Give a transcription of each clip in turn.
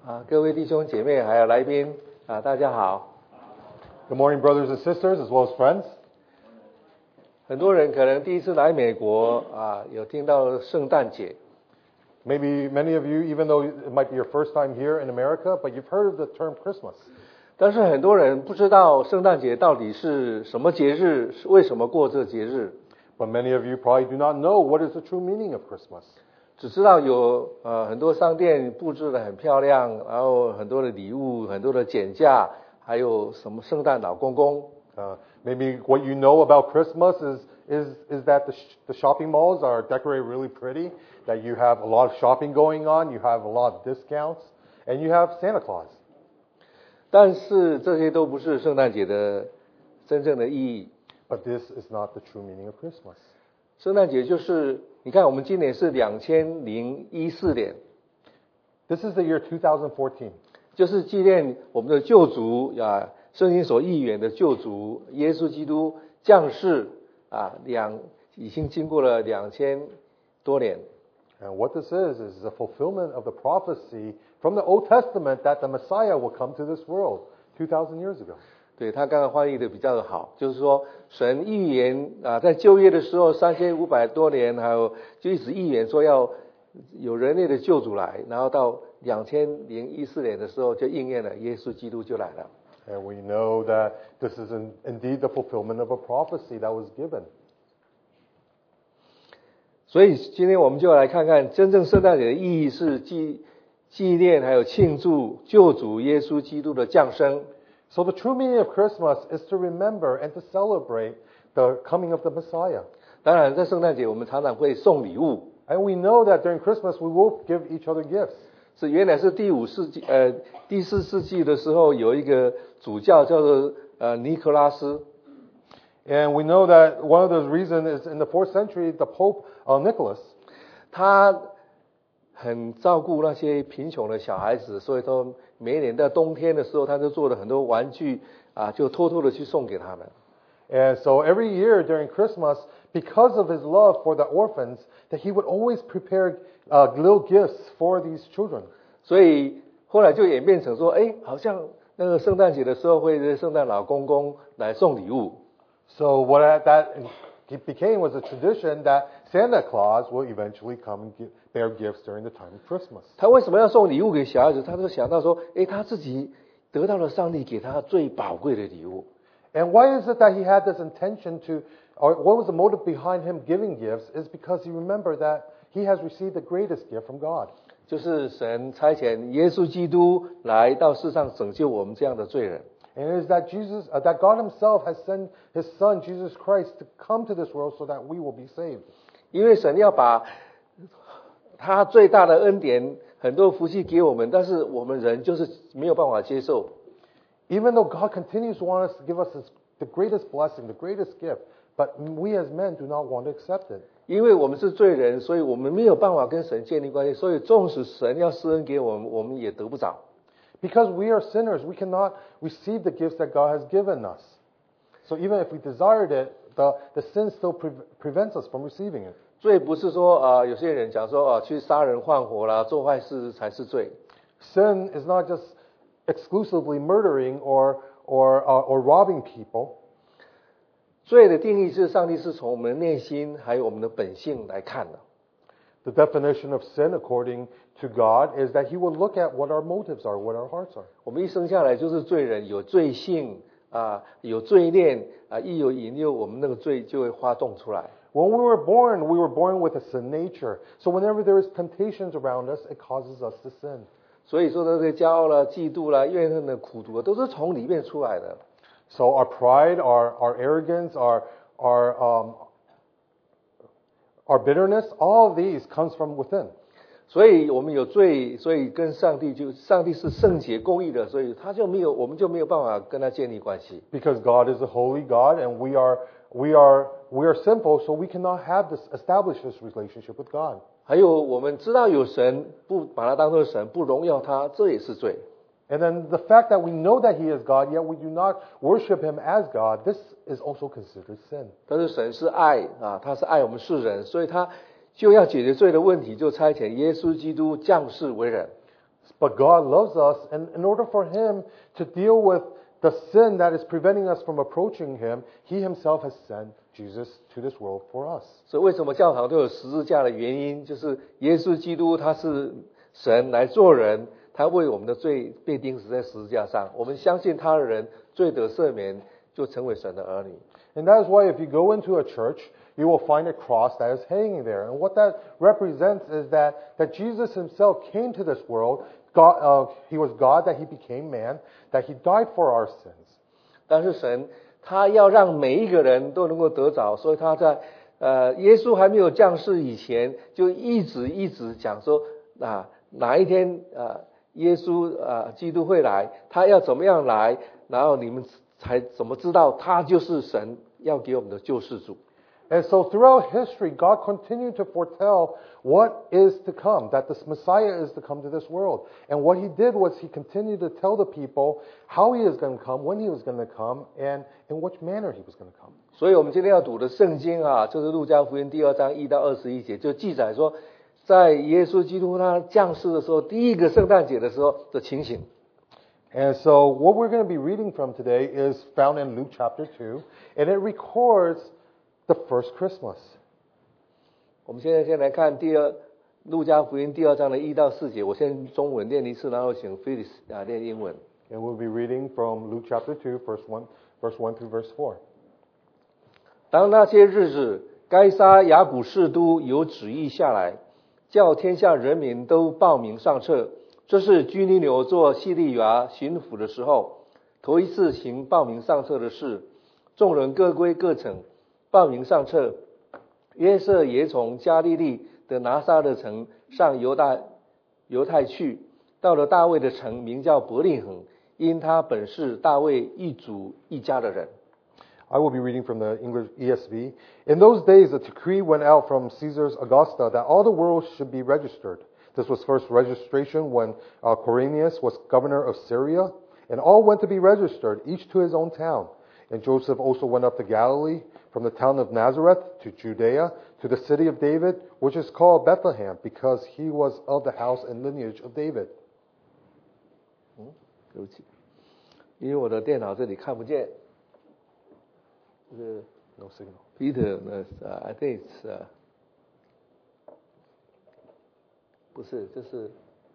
各位弟兄姐妹还有来宾大家好。 Good morning, brothers and sisters, as well as friends. 很多人可能第一次来美国有听到圣诞节。 Maybe many of you, even though it might be your first time here in America, but you've heard of the term Christmas. 但是很多人不知道圣诞节到底是什么节日，为什么过这个节日。 But many of you probably do not know what is the true meaning of Christmas. 只知道有很多商店布置得很漂亮，然后很多的礼物，很多的减价，还有什么圣诞老公公。 Maybe what you know about Christmas is that the shopping malls are decorated really pretty, that you have a lot of shopping going on, you have a lot of discounts, and you have Santa Claus. 但是这些都不是圣诞节的真正的意义。 But this is not the true meaning of Christmas. 圣诞节就是你看我们今年是2014年， This is the year 2014. 就是纪念我们的救主圣经所预言的救主耶稣基督降世已经经过了2000多年。 And what this is the fulfillment of the prophecy from the Old Testament that the Messiah will come to this world 2,000 years ago. 对，他刚刚翻译的比较好，就是说神预言在旧约的时候3500多年，还有就一直预言说要有人类的救主来，然后到2014年的时候就应验了，耶稣基督就来了。 And we know that this is indeed the fulfillment of a prophecy that was given. 所以今天我们就来看看真正圣诞节的意义是纪念还有庆祝救主耶稣基督的降生。 So the true meaning of Christmas is to remember and to celebrate the coming of the Messiah. 当然在圣诞节我们常常会送礼物。 And we know that during Christmas we will give each other gifts. 是原来是第4世纪的时候有一个主教叫做尼可拉斯。 And we know that one of the reasons is in the 4th century, the Pope Nicholas. 他很照顾那些贫穷的小孩子，所以说每一年在冬天的时候，他就做了很多玩具就偷偷的去送给他们。 And so every year during Christmas, because of his love for the orphans, that he would always prepare little gifts for these children. 所以后来就演变成说，好像那个圣诞节的时候会圣诞老公公来送礼物。 So what that it became was a tradition that Santa Claus will eventually come and bear gifts during the time of Christmas. 他为什么要送礼物给小孩子？他就想到说，他自己得到了上帝给他最宝贵的礼物。 And why is it that he had this intention to, or what was the motive behind him giving gifts? Is because he remembered that he has received the greatest gift from God. 就是神差遣耶稣基督来到世上拯救我们这样的罪人。 And it is that that God Himself has sent His Son Jesus Christ to come to this world so that we will be saved. 因为神要把他最大的恩典、很多福气给我们，但是我们人就是没有办法接受。 Even though God continues to want us to give us the greatest blessing, the greatest gift, but we as men do not want to accept it. 因为我们是罪人，所以我们没有办法跟神建立关系，所以纵使神要施恩给我们，我们也得不着。 Because we are sinners, we cannot receive the gifts that God has given us. So even if we desired it, the sin still prevents us from receiving it. 罪不是说有些人讲说去杀人放火啦，做坏事才是罪。 Sin is not just exclusively murdering or robbing people. 罪的定义是上帝是从我们的内心还有我们的本性来看的。 The definition of sin, according to God, is that He will look at what our motives are, what our hearts are. 我们一生下来就是罪人，有罪性有罪念一有引诱，我们那个罪就会发动出来。 When we were born with a sin nature. So whenever there is temptations around us, it causes us to sin. 所以说这个骄傲啦、嫉妒啦、怨恨的苦毒都是从里面出来的。 So our pride, our arrogance, our bitterness, all of these comes from within. 所以我们有罪，所以跟上帝是圣洁公义的，所以我们就没有办法跟他建立关系。 Because God is a holy God and we are sinful, so we cannot establish this relationship with God. 还有我们知道有神，不把他当作神，不荣耀他，这也是罪。 And then the fact that we know that He is God, yet we do not worship Him as God, this is also considered sin. 但是神是爱他是爱我们世人，所以他就要解决罪的问题，就差遣耶稣基督降世为人。 But God loves us, and in order for Him to deal with the sin that is preventing us from approaching Him, He Himself has sent Jesus to this world for us. 所以为什么教堂都有十字架的原因，就是耶稣基督他是神来做人，他为我们的罪被钉死在十字架上，我们相信他的人罪得赦免，就成为神的儿女。 And that is why if you go into a church, you will find a cross that is hanging there. And what that represents is that Jesus Himself came to this world. He was God, that He became man, that He died for our sins. 但是神他要让每一个人都能够得着，所以他在耶稣还没有降世以前，就一直讲说哪一天耶稣基督会来，他要怎么样来，然后你们才怎么知道他就是神要给我们的救世主。 And so throughout history, God continued to foretell what is to come, that this Messiah is to come to this world. And what He did was He continued to tell the people how He is going to come, when He was going to come, and in which manner He was going to come. 所以我们今天要读的圣经就是路加福音第2章1到21节，就记载说，在耶稣基督他降世的时候，第一个圣诞节的时候的情形。 And so what we're going to be reading from today is found in Luke chapter 2, and it records the first Christmas. 我们现在先来看路加福音第2章的1到4节，我先中文念一次，然后请 Phyllis 念英文。 And we'll be reading from Luke chapter 2, verse 1 through verse 4. 当那些日子，该撒雅古士都有旨意下来，叫天下人民都报名上册。这是居尼流做西利亚巡抚的时候，头一次行报名上册的事。众人各归各城，报名上册。约瑟也从加利利的拿撒勒城上犹太去，到了大卫的城，名叫伯利恒，因他本是大卫一族一家的人。 I will be reading from the English ESV. In those days, a decree went out from Caesar's Augusta that all the world should be registered. This was first registration when Quirinius was governor of Syria, and all went to be registered, each to his own town. And Joseph also went up to Galilee, from the town of Nazareth to Judea, to the city of David, which is called Bethlehem, because he was of the house and lineage of David. 对不起，因为我的电脑这里看不见。 No signal. Peter, I think it's 不是，这是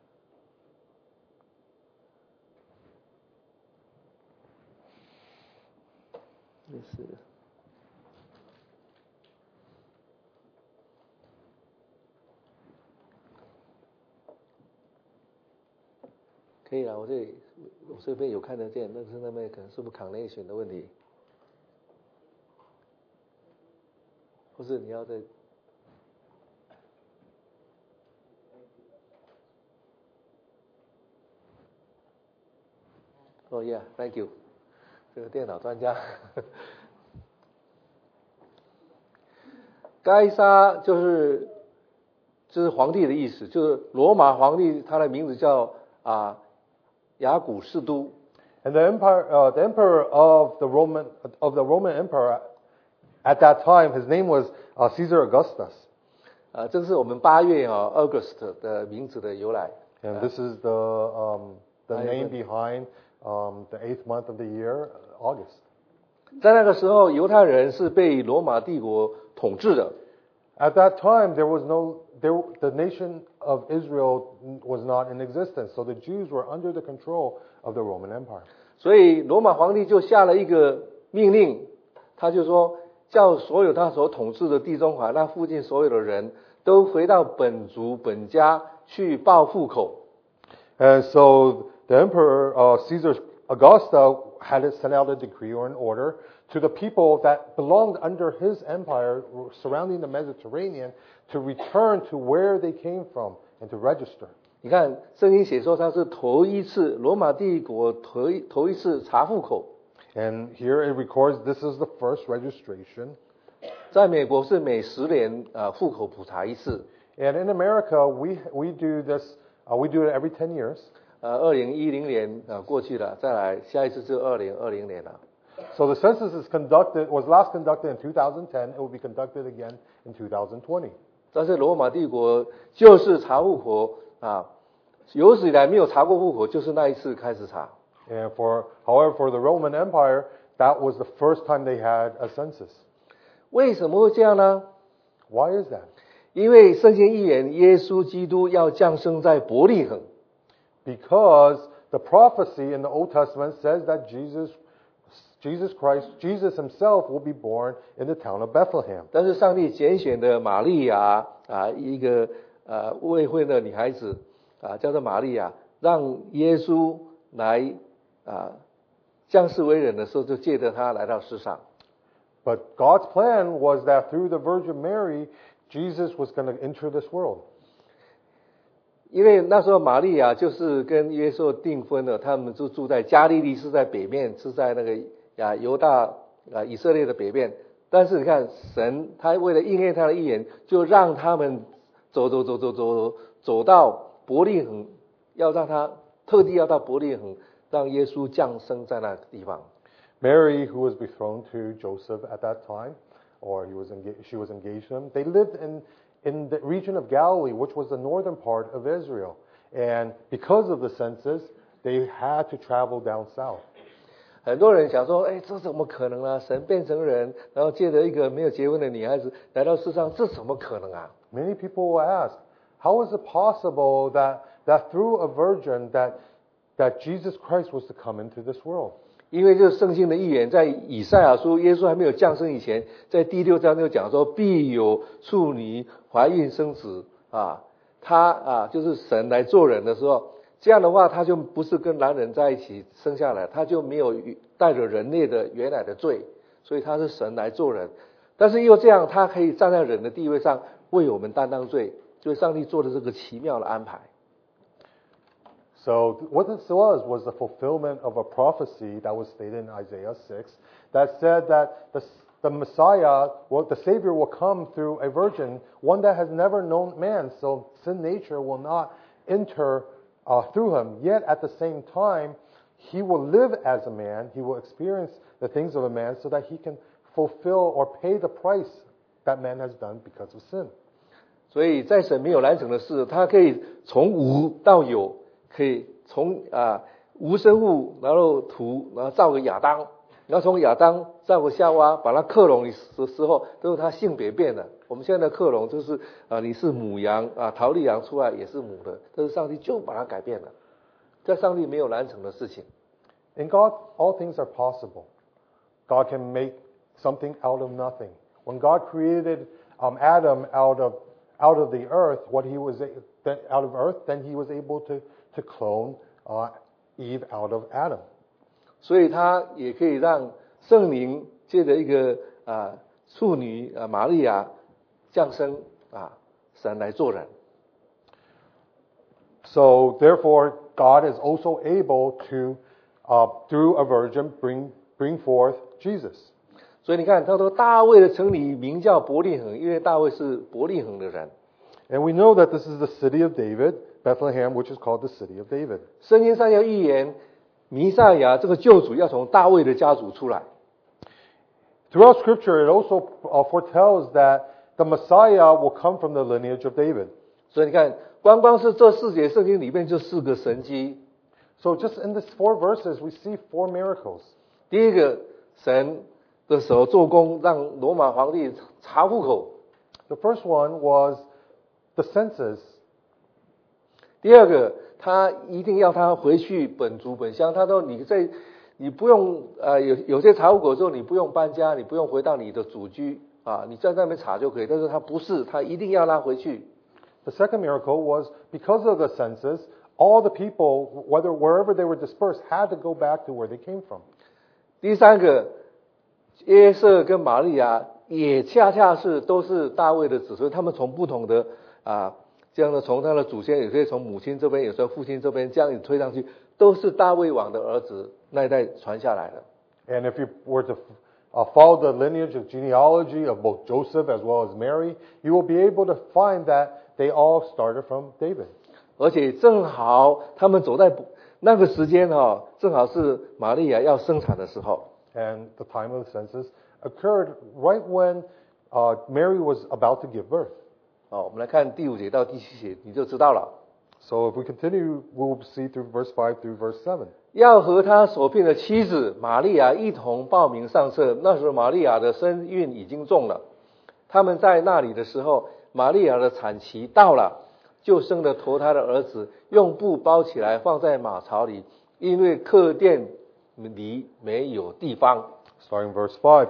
可以了，我这边有看得见，但是那边可能是不是 connection 的问题，或是你要在Oh yeah, thank you. 这个电脑专家。该撒就是皇帝的意思，就是罗马皇帝，他的名字叫雅古士都。 And the emperor of the Roman Empire at that time, his name was Caesar Augustus. 这是我们8月August 的名字的由来。 And this is the name behind the 8th month of the year, August. 在那个时候，犹太人是被罗马帝国统治的。 At that time, the nation of Israel was not in existence, so the Jews were under the control of the Roman Empire. 所以罗马皇帝就下了一个命令，他就说，叫所有他所统治的地中海那附近所有的人都回到本族本家去报户口。 And so the emperor Caesar Augusta had sent out a decree or an order to the people that belonged under his empire surrounding the Mediterranean to return to where they came from and to register. 你看圣经写说他是头一次罗马帝国头一次查户口。 And here it records this is the first registration. 在美国是每10年户口普查一次。 And in America we do this we do it every 10 years. 2010年过去了，再来下一次是2020年了。 So the census was last conducted in 2010. It will be conducted again in 2020. 但是罗马帝国就是查户口有史以来没有查过户口，就是那一次开始查。 And however, for the Roman Empire, that was the first time they had a census. 为什么会这样呢？ Why is that? 因为圣经预言耶稣基督要降生在伯利恒。 Because the prophecy in the Old Testament says that Jesus himself will be born in the town of Bethlehem. 但是上帝拣选的玛利亚一个未婚的女孩子叫做玛利亚，让耶稣来降世为人的时候，就借着她来到世上。 But God's plan was that through the Virgin Mary, Jesus was going to enter this world. 因为那时候玛利亚就是跟耶稣订婚了，他们就住在加利利，是在北面，是在那个犹大以色列的北面。但是你看，神他为了应验他的预言，就让他们走到伯利恒，要让他特地要到伯利恒，让耶稣降生在那个地方。 Mary, who was betrothed to Joseph at that time, or she was engaged to him, they lived in the region of Galilee, which was the northern part of Israel. And because of the census, they had to travel down south. 很多人想说，这怎么可能啊？神变成人，然后借着一个没有结婚的女孩子来到世上，这怎么可能啊？ Many people will ask, how is it possible that through a virgin that Jesus Christ was to come into this world? 因为这圣经的预言，在以赛亚书耶稣还没有降生以前，在第6章就讲说，必有处女怀孕生子他就是神来做人的时候，这样的话他就不是跟男人在一起生下来，他就没有带着人类的原来的罪，所以他是神来做人。但是又这样，他可以站在人的地位上为我们担当罪，所以上帝做的这个奇妙的安排。 So what this was the fulfillment of a prophecy that was stated in Isaiah 6 that said that the Messiah, the Savior will come through a virgin, one that has never known man, so sin nature will not enter through him. Yet at the same time, he will live as a man, he will experience the things of a man so that he can fulfill or pay the price that man has done because of sin. 所以在神没有难成的事，他可以从无到有，可以从无生物，然后土，然后造个亚当，然后从亚当造个夏娃，把它克隆的时候，都是他性别变了。我们现在的克隆就是你是母羊桃莉羊出来也是母的，但是上帝就把它改变了，在上帝没有难成的事情。 In God, all things are possible. God can make something out of nothing. When God created Adam out of the earth, out of earth, then He was able to clone Eve out of Adam. 所以他也可以让圣灵借着一个处女玛利亚降生神来做人。 So therefore, God is also able to, through a virgin, bring forth Jesus. 所以你看，他说大卫的城里名叫伯利恒，因为大卫是伯利恒的人。 And we know that this is the city of David, Bethlehem, which is called the city of David. 圣经上要预言弥赛亚这个救主要从大卫的家族出来。 Throughout Scripture, it also foretells that the Messiah will come from the lineage of David. 所以你看，光是这4节圣经里面就4个神迹。 So just in these 4 verses, we see 4 miracles. 第一个，神的手做工，让罗马皇帝查户口。 The first one was the census. 第二个，他一定要他回去本族本乡。他说你不用有些查户口之后你不用搬家，你不用回到你的祖居你在那边查就可以。但是他不是，他一定要他回去。 The second miracle was because of the census, all the people, wherever they were dispersed, had to go back to where they came from. 第三个，约瑟跟玛利亚也恰恰都是大卫的子孙，他们从不同的这样的从他的祖先，有些从母亲这边，有时候父亲这边，这样子推上去，都是大卫王的儿子那一代传下来的。 And if you were to follow the lineage of genealogy of both Joseph as well as Mary, you will be able to find that they all started from David. 而且正好他们走在那个时间正好是玛利亚要生产的时候。 And the time of the census occurred right when Mary was about to give birth. 我们来看第5节到第7节，你就知道了。 So if we continue, we'll see through verse 5 through verse 7. 要和他所聘的妻子玛利亚一同报名上车。那时候玛利亚的身孕已经重了。他们在那里的时候，玛利亚的产期到了，就生了头胎的儿子，用布包起来放在马槽里，因为客店里没有地方。 Starting verse 5,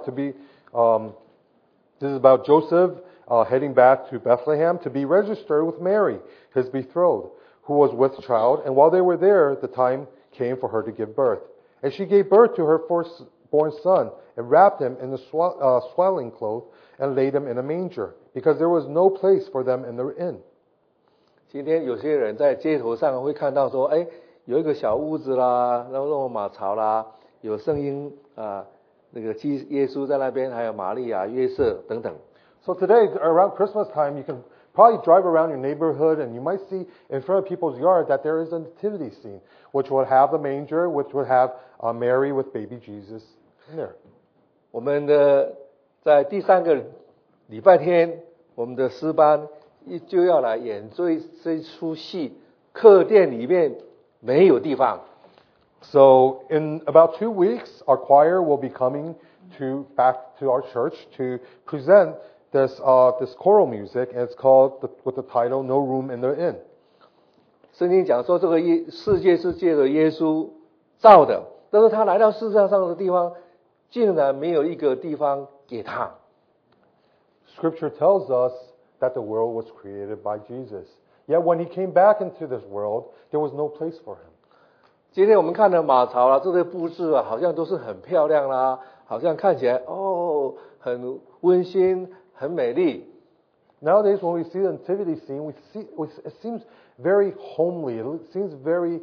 this is about Joseph heading back to Bethlehem to be registered with Mary, his betrothed, who was with child, and while they were there, the time came for her to give birth. And she gave birth to her firstborn son, and wrapped him in the swaddling cloth, and laid him in a manger, because there was no place for them in the inn. 今天有些人在街头上会看到说，有一个小屋子啦，然后弄马槽啦，有声音那个耶稣在那边，还有玛利亚、约瑟等等。 So today, around Christmas time, you can probably drive around your neighborhood and you might see in front of people's yard that there is a nativity scene, which would have the manger, which would have Mary with baby Jesus in there. 我们的在第3个礼拜天，我们的诗班就要来演这出戏，客店里面没有地方。 So in about 2 weeks, our choir will be coming back to our church to present this choral music, and it's called with the title "No Room in the Inn." 圣经讲说，这个世界是借着耶稣造的，但是他来到世界上的地方，竟然没有一个地方给他。 Scripture tells us that the world was created by Jesus. Yet when he came back into this world, there was no place for him. 今天我们看的马槽啦，这些布置啊，好像都是很漂亮啦，好像看起来很温馨、很美丽。 Nowadays, when we see the nativity scene, it seems very homely. It seems very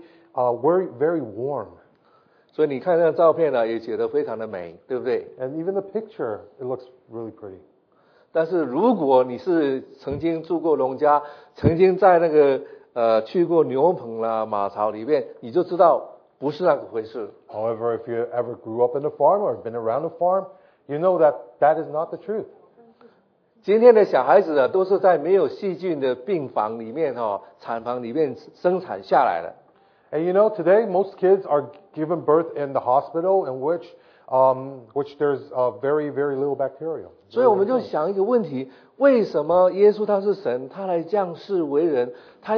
warm. 所以你看那个照片呢，也觉得非常的美，对不对？ And even the picture, it looks really pretty. 但是如果你是曾经住过农家，曾经在那个去过牛棚啦、马槽里面，你就知道不是那个回事。 However, if you ever grew up in a farm or been around a farm, you know that is not the truth. 今天的小孩子呢，都是在没有细菌的病房里面产房里面生产下来的。 And you know, today most kids are given birth in the hospital in which there's very, very little bacteria. 所以我们就想一个问题：为什么耶稣他是神，他来降世为人，他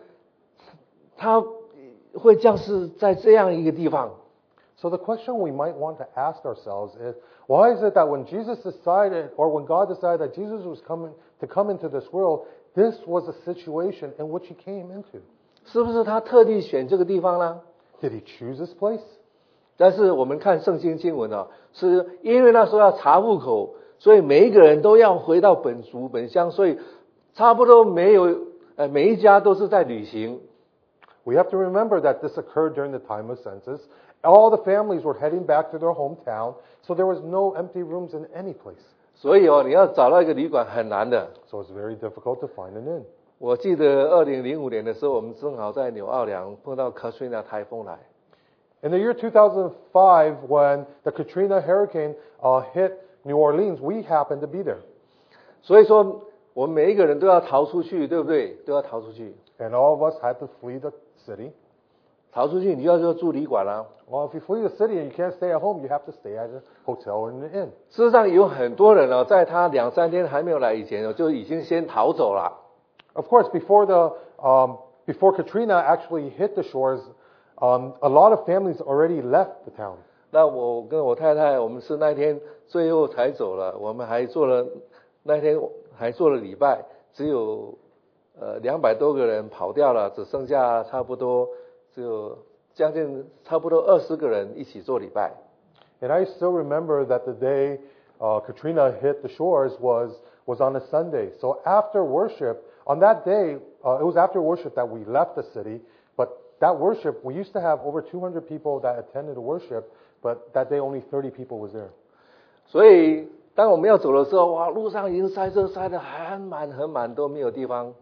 会降世在这样一个地方？ So the question we might want to ask ourselves is, why is it that when Jesus decided, or when God decided that Jesus was come into this world, this was a situation in which he came into? 是不是他特地选这个地方呢？ Did he choose this place? 但是我们看圣经经文是因为那时候要查户口，所以每一个人都要回到本族本乡，所以差不多每一家都是在旅行。 We have to remember that this occurred during the time of census. All the families were heading back to their hometown, so there was no empty rooms in any place. 所以你要找到一个旅馆很难的。 So it's very difficult to find an inn. 我记得2005年的时候，我们正好在纽奥良碰到 Katrina 台风来。 In the year 2005, when the Katrina hurricane hit New Orleans, we happened to be there. 所以说，我们每一个人都要逃出去，对不对？都要逃出去。 And all of us had to flee the city. 逃出去，你就要住旅馆啦。 Well, if you flee the city and you can't stay at home, you have to stay at a hotel or an inn. 事实上，有很多人在他2-3天还没有来以前就已经先逃走了。 Of course, before Katrina actually hit the shores, a lot of families already left the town. 那我跟我太太，我们是那天最后才走了，我们还那天还做了礼拜，只有200多个人跑掉了，只剩下差不多只有将近差不多20个人一起做礼拜。 And I still remember that the day Katrina hit the shores was on a Sunday. So after worship, on that day, it was after worship that we left the city. But that worship, we used to have over 200 people that attended the worship, but that day only 30 people was there. 所以当我们要走的时候，哇，路上已经塞车塞得很满，都没有地方。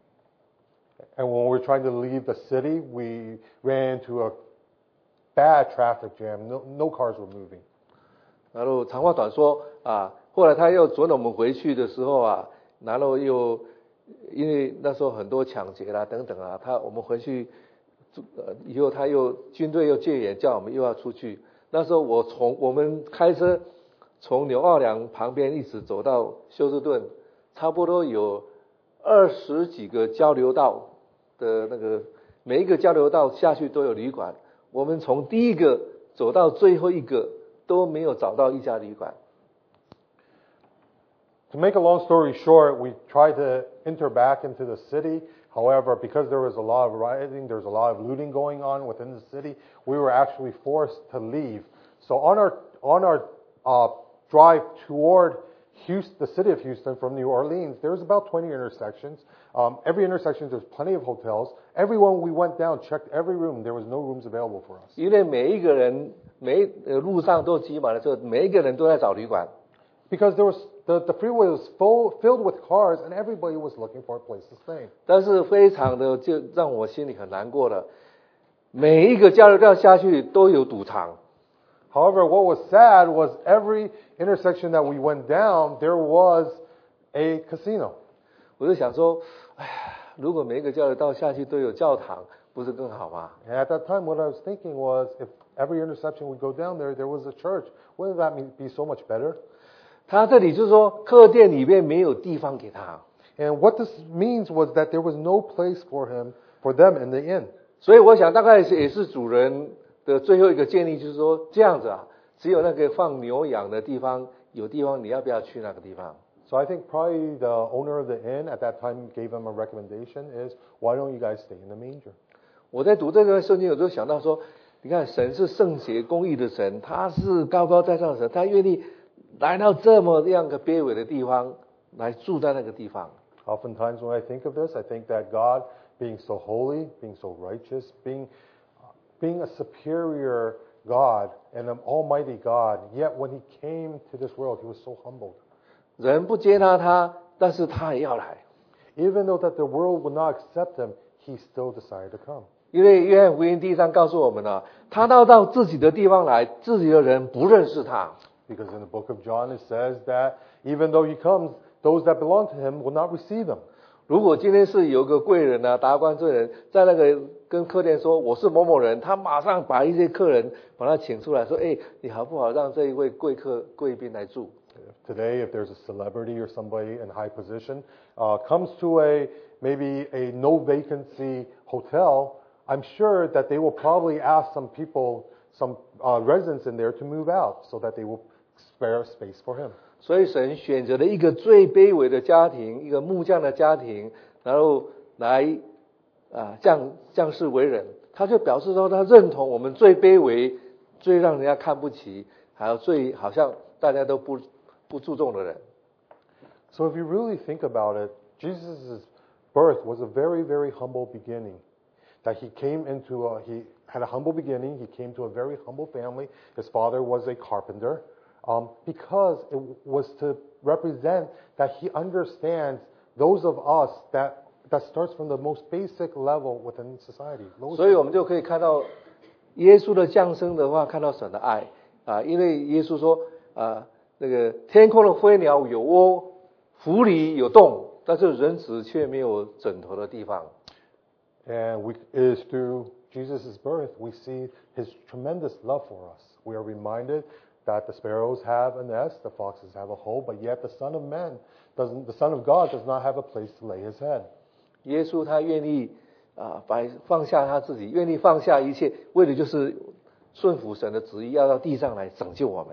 And when we were trying to leave the city, we ran into a bad traffic jam. No cars were moving. 然后长话短说后来他又准我们回去的时候然后又因为那时候很多抢劫啦等等啊，我们回去以后军队又戒严，叫我们又要出去。那时候我们开车从纽奥良旁边一直走到休斯顿，差不多有20几个交流道的那个，每一个交流道下去都有旅馆，我们从第一个走到最后一个都没有找到一家旅馆。 To make a long story short, we tried to enter back into the city. However, because there was a lot of rioting, there was a lot of looting going on within the city, we were actually forced to leave. So on our drive toward Houston, the city of Houston from New Orleans, there was about 20 intersections. Every intersection, there's plenty of hotels. Everyone we went down, checked every room. There was no rooms available for us. 因为每一个人路上都挤满了之后，每一个人都在找旅馆。 Because there was the freeway was filled with cars, and everybody was looking for a place to stay. 但是非常的就让我心里很难过的，每一个交流道下去都有赌场。 However, what was sad was every intersection that we went down, there was a casino. 我就想说，哎呀，如果每一个交流道下去都有教堂，不是更好吗？ And at that time, what I was thinking was, if every intersection we go down there was a church, wouldn't that be so much better? 他这里就是说，客店里面没有地方给他。 And what this means was that there was no place for them in the inn. 所以我想，大概也是主人的最后一个建议，就是说这样子啊，只有那个放牛羊的地方有地方，你要不要去那个地方？ So I think probably the owner of the inn at that time gave him a recommendation is, why don't you guys stay in the manger? 我在读这段圣经，我就想到说，你看神是圣洁公义的神，他是高高在上的神，他愿意来到这么样个卑微的地方来住在那个地方。 Oftentimes when I think of this, I think that God, being so holy, being so righteous, being a superior God and an almighty God, yet when he came to this world, he was so humbled. 人不接纳他，但是他也要来。 Even though that the world would not accept him, he still decided to come. 因为约翰福音第1章告诉我们了，他到自己的地方来，自己的人不认识他。 Because in the book of John it says that even though he comes, those that belong to him will not receive him. 如果今天是有个贵人啊，达官贵人，在那个跟客店说我是某某人，他马上把一些客人把他请出来，说：“哎，你好不好让这一位贵宾来住？” Today, if there's a celebrity or somebody in high position comes to maybe a no vacancy hotel, I'm sure that they will probably ask some people, some residents in there to move out so that they will spare space for him. 所以神选择了一个最卑微的家庭，一个木匠的家庭，然后来降世为人。他就表示说，他认同我们最卑微、最让人家看不起，还有最好像大家都不注重的人。 So if you really think about it, Jesus' birth was a very, very humble beginning. That he had a humble beginning. He came to a very humble family. His father was a carpenter. Because it was to represent that he understands those of us that starts from the most basic level within society. 所以我们就可以看到耶稣的降生的话，看到神的爱啊，因为耶稣说那个天空的飞鸟有窝，湖里有洞，但是人子却没有枕头的地方。 And it is through Jesus' birth we see his tremendous love for us. We are reminded that the sparrows have a nest, the foxes have a hole, but yet the Son of God does not have a place to lay his head. 耶稣他愿意放下他自己，愿意放下一切，为的就是顺服神的旨意，要到地上来拯救我们。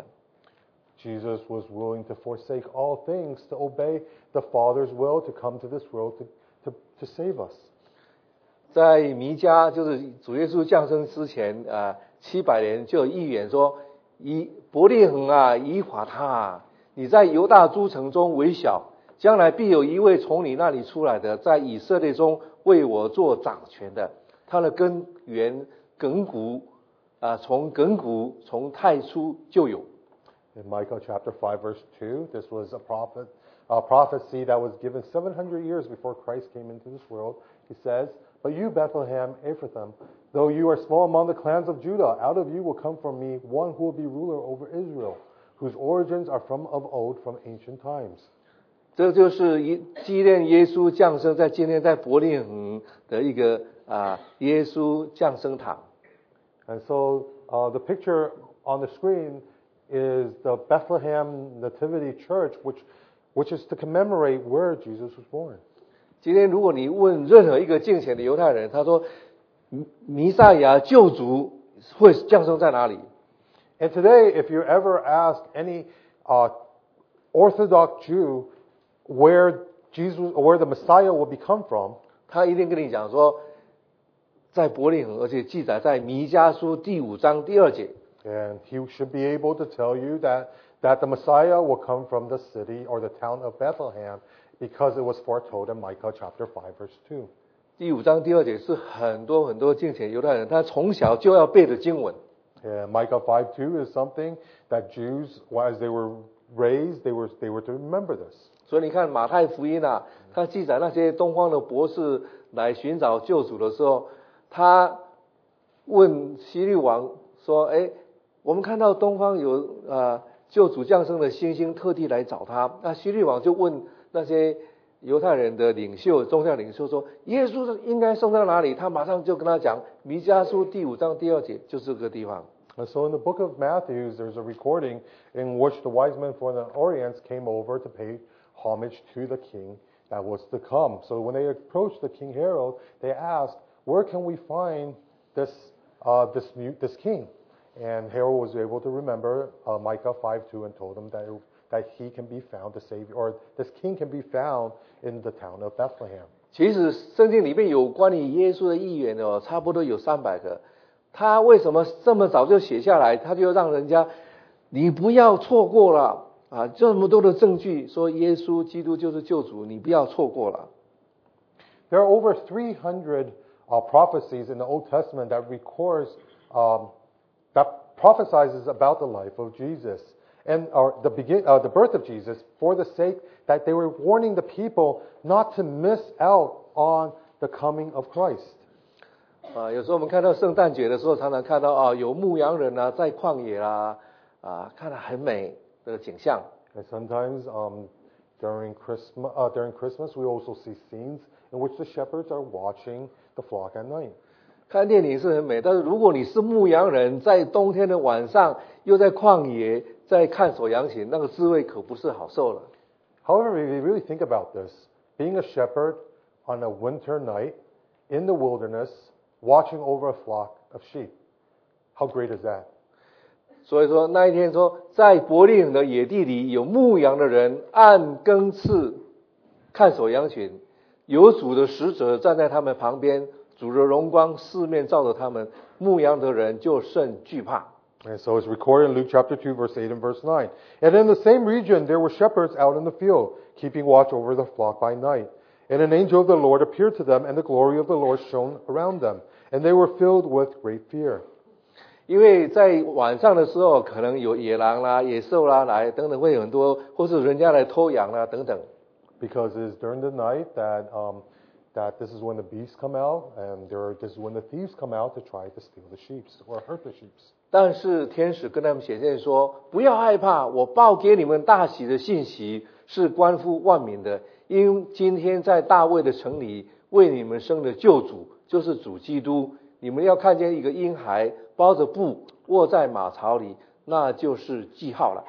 Jesus was willing to forsake all things to obey the Father's will to come to this world to save us. 在弥迦，就是主耶稣降生之前700年，就有预言说：伯利恒啊，以法他啊，你在犹大诸城中为小，将来必有一位从你那里出来的，在以色列中为我做掌权的。他的根源亘古从太初就有。 In Micah chapter 5 verse 2, this was a prophecy that was given 700 years before Christ came into this world. He says, "But you, Bethlehem, Ephrathah, though you are small among the clans of Judah, out of you will come from me one who will be ruler over Israel, whose origins are from of old, from ancient times." 这就是纪念耶稣降生在今天在伯利恒的一个耶稣降生堂。 And so the picture on the screen is the Bethlehem Nativity Church, which is to commemorate where Jesus was born. 今天如果你问任何一个敬虔的犹太人，他说弥赛亚救主会降生在哪里？ And today, if you ever ask any Orthodox Jew where the Messiah will become from, 他一定跟你讲说，在伯利恒，而且记载在弥迦书第5章第2节。 and he should be able to tell you that the Messiah will come from the city or the town of Bethlehem because it was foretold in Micah chapter 5 verse 2. 第5章第2节是很多很多敬虔犹太人他从小就要背的经文。 And Micah 5:2 is something that Jews, as they were raised, they were to remember this. 所以你看马太福音他记载那些东方的博士来寻找救主的时候，他问希律王说：“我们看到东方有救主降生的星星，特地来找他。”那希律王就问那些犹太人的领袖、宗教领袖说：“耶稣应该生在哪里？”他马上就跟他讲，弥迦书第5章第2节就是这个地方。 And so in the book of Matthew, there's a recording in which the wise men from the Orient came over to pay homage to the king that was to come. So when they approached the King Herod, they asked, "Where can we find this king?" And Herod was able to remember Micah 5:2 and told them that he can be found, the Savior, or this king can be found in the town of Bethlehem. 其实圣经里面有关于耶稣的预言差不多有300个。他为什么这么早就写下来？他就让人家你不要错过了这么多的证据说耶稣基督就是救主，你不要错过了。 There are over 300 prophecies in the Old Testament that records that prophesies about the life of Jesus and the birth of Jesus, for the sake that they were warning the people not to miss out on the coming of Christ. 有时候我们看到圣诞节的时候，常常看到有牧羊人在旷野看得很美的景象。 And sometimes during Christmas, we also see scenes in which the shepherds are watching the flock at night. 看电影是很美，但是如果你是牧羊人，在冬天的晚上又在旷野在看守羊群，那个滋味可不是好受了。 However, if you really think about this, being a shepherd on a winter night in the wilderness, watching over a flock of sheep, how great is that? 所以说那一天说，在伯利恒的野地里有牧羊的人按更次看守羊群，有主的使者站在他们旁边，主的荣光四面照着他们，牧羊的人就甚惧怕。 And so it's recorded in Luke chapter 2, verse 8 and verse 9. And in the same region there were shepherds out in the field, keeping watch over the flock by night. And an angel of the Lord appeared to them, and the glory of the Lord shone around them. And they were filled with great fear. 因为在晚上的时候，可能有野狼啦、野兽啦来等等，会有很多，或是人家来偷羊啦等等。 Because it is during the night that this is when the beasts come out, and this is when the thieves come out to try to steal the sheep or hurt the sheep. 但是天使跟他们显现说：“不要害怕，我报给你们大喜的信息是关乎万民的，因今天在大卫的城里为你们生的救主，就是主基督。你们要看见一个婴孩包着布卧在马槽里，那就是记号了。”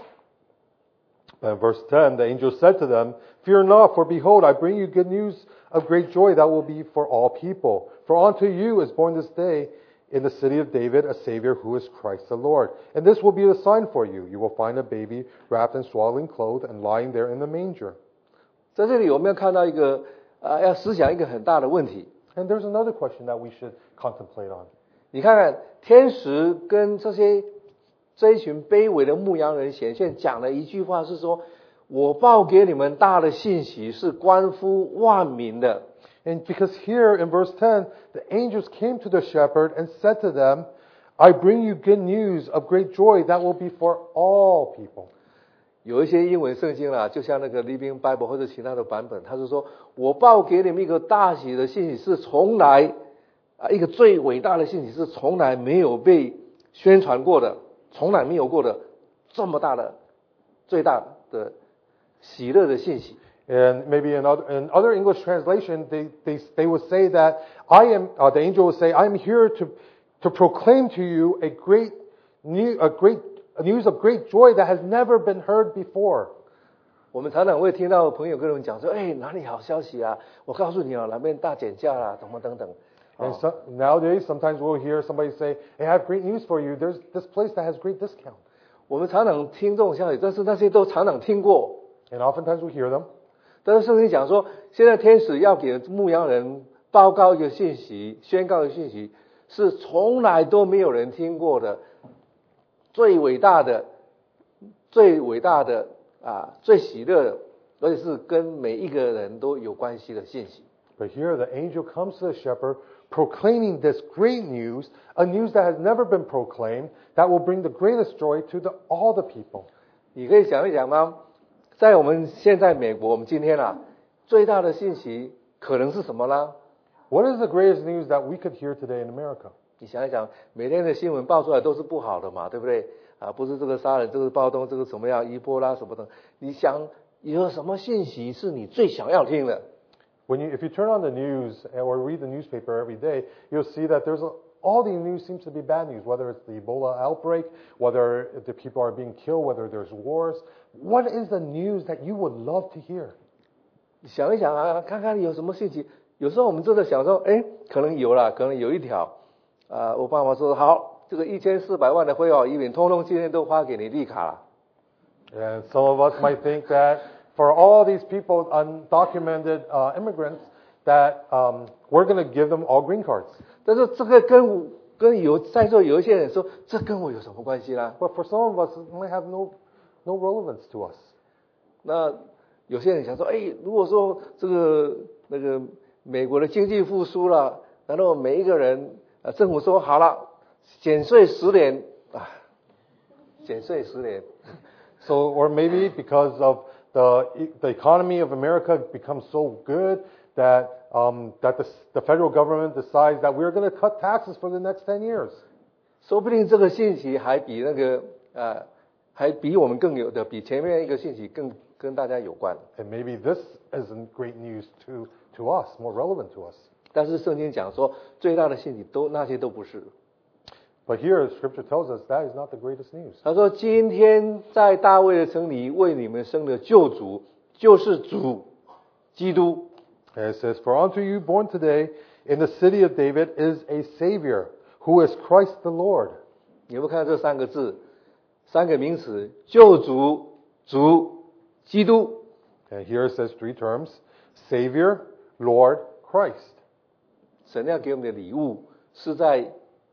And verse 10, the angel said to them, "Fear not, for behold, I bring you good news of great joy that will be for all people. For unto you is born this day in the city of David a Savior who is Christ the Lord. And this will be the sign for you. You will find a baby wrapped in swaddling clothes and lying there in the manger." 在这里我们要看到一个要思想一个很大的问题。 And there's another question that we should contemplate on. 你看看天使跟这一群卑微的牧羊人显现，讲了一句话是说：“我报给你们大的信息是关乎万民的。” And because here in verse 10, the angels came to the shepherd and said to them, "I bring you good news of great joy that will be for all people." 有一些英文圣经就像那个 Living Bible 或者其他的版本，他是说：“我报给你们一个大喜的信息，是从来一个最伟大的信息，是从来没有被宣传过的，从来没有过的这么大的最大的喜乐的信息。” And maybe in other English translation, they would say that the angel would say, I'm here to proclaim to you a news of great joy that has never been heard before. 我们常常会听到朋友跟我们讲说，哪里好消息啊？我告诉你哦，哪边大减价啦，怎么等等。 And nowadays, sometimes we'll hear somebody say, hey, I have great news for you. There's this place that has great discount. 我们常常听这种消息，但是那些都常常听过。 And oftentimes we hear them. 但是圣经讲说，现在天使要给牧羊人报告一个信息，宣告一个信息，是从来都没有人听过的，最伟大的最喜乐的，而且是跟每一个人都有关系的信息。 But here the angel comes to the shepherd proclaiming this great news, a news that has never been proclaimed, that will bring the greatest joy to all the people. 你可以想一想吗？在我们现在美国，我们今天最大的信息可能是什么呢？ What is the greatest news that we could hear today in America? 你想一想，每天的新闻报出来都是不好的嘛，对不对？不是这个杀人，这个暴动，这个什么样，伊波拉什么的。你想有什么信息是你最想要听的？ If you turn on the news or read the newspaper every day, you'll see that all the news seems to be bad news, whether it's the Ebola outbreak, whether the people are being killed, whether there's wars. What is the news that you would love to hear? 想一想啊，看看有什么信息。有时候我们真的想说，可能有啦，可能有一条，我爸妈说好，这个1400万的辉煌移民，通通今天都发给你绿卡了。 And some of us might think that for all these people, undocumented immigrants, that we're going to give them all green cards. 但是这个跟在座有一些人说，这跟我有什么关系啦？ But for some of us, it might have no relevance to us. 那有些人想说，如果说那个美国的经济复苏了，然后每一个人政府说好了，减税10年减税10年。 So, or maybe because of the economy of America becomes so good that the federal government decides that we're going to cut taxes for the next 10 years. 说不定这个信息还比还比我们更有的，比前面一个信息更跟大家有关。 And maybe this isn't great news to us, more relevant to us. 但是圣经讲说，最大的信息那些都不是。 But here, Scripture tells us that is not the greatest news. 他说，今天在大卫的城里为你们生的救主，就是主基督。 And it says, For unto you born today in the city of David is a Savior, who is Christ the Lord. 你有没有看到这3个字，3个名词：救主、主、基督。 And here it says 3 terms: Savior, Lord, Christ. 神要给我们的礼物是在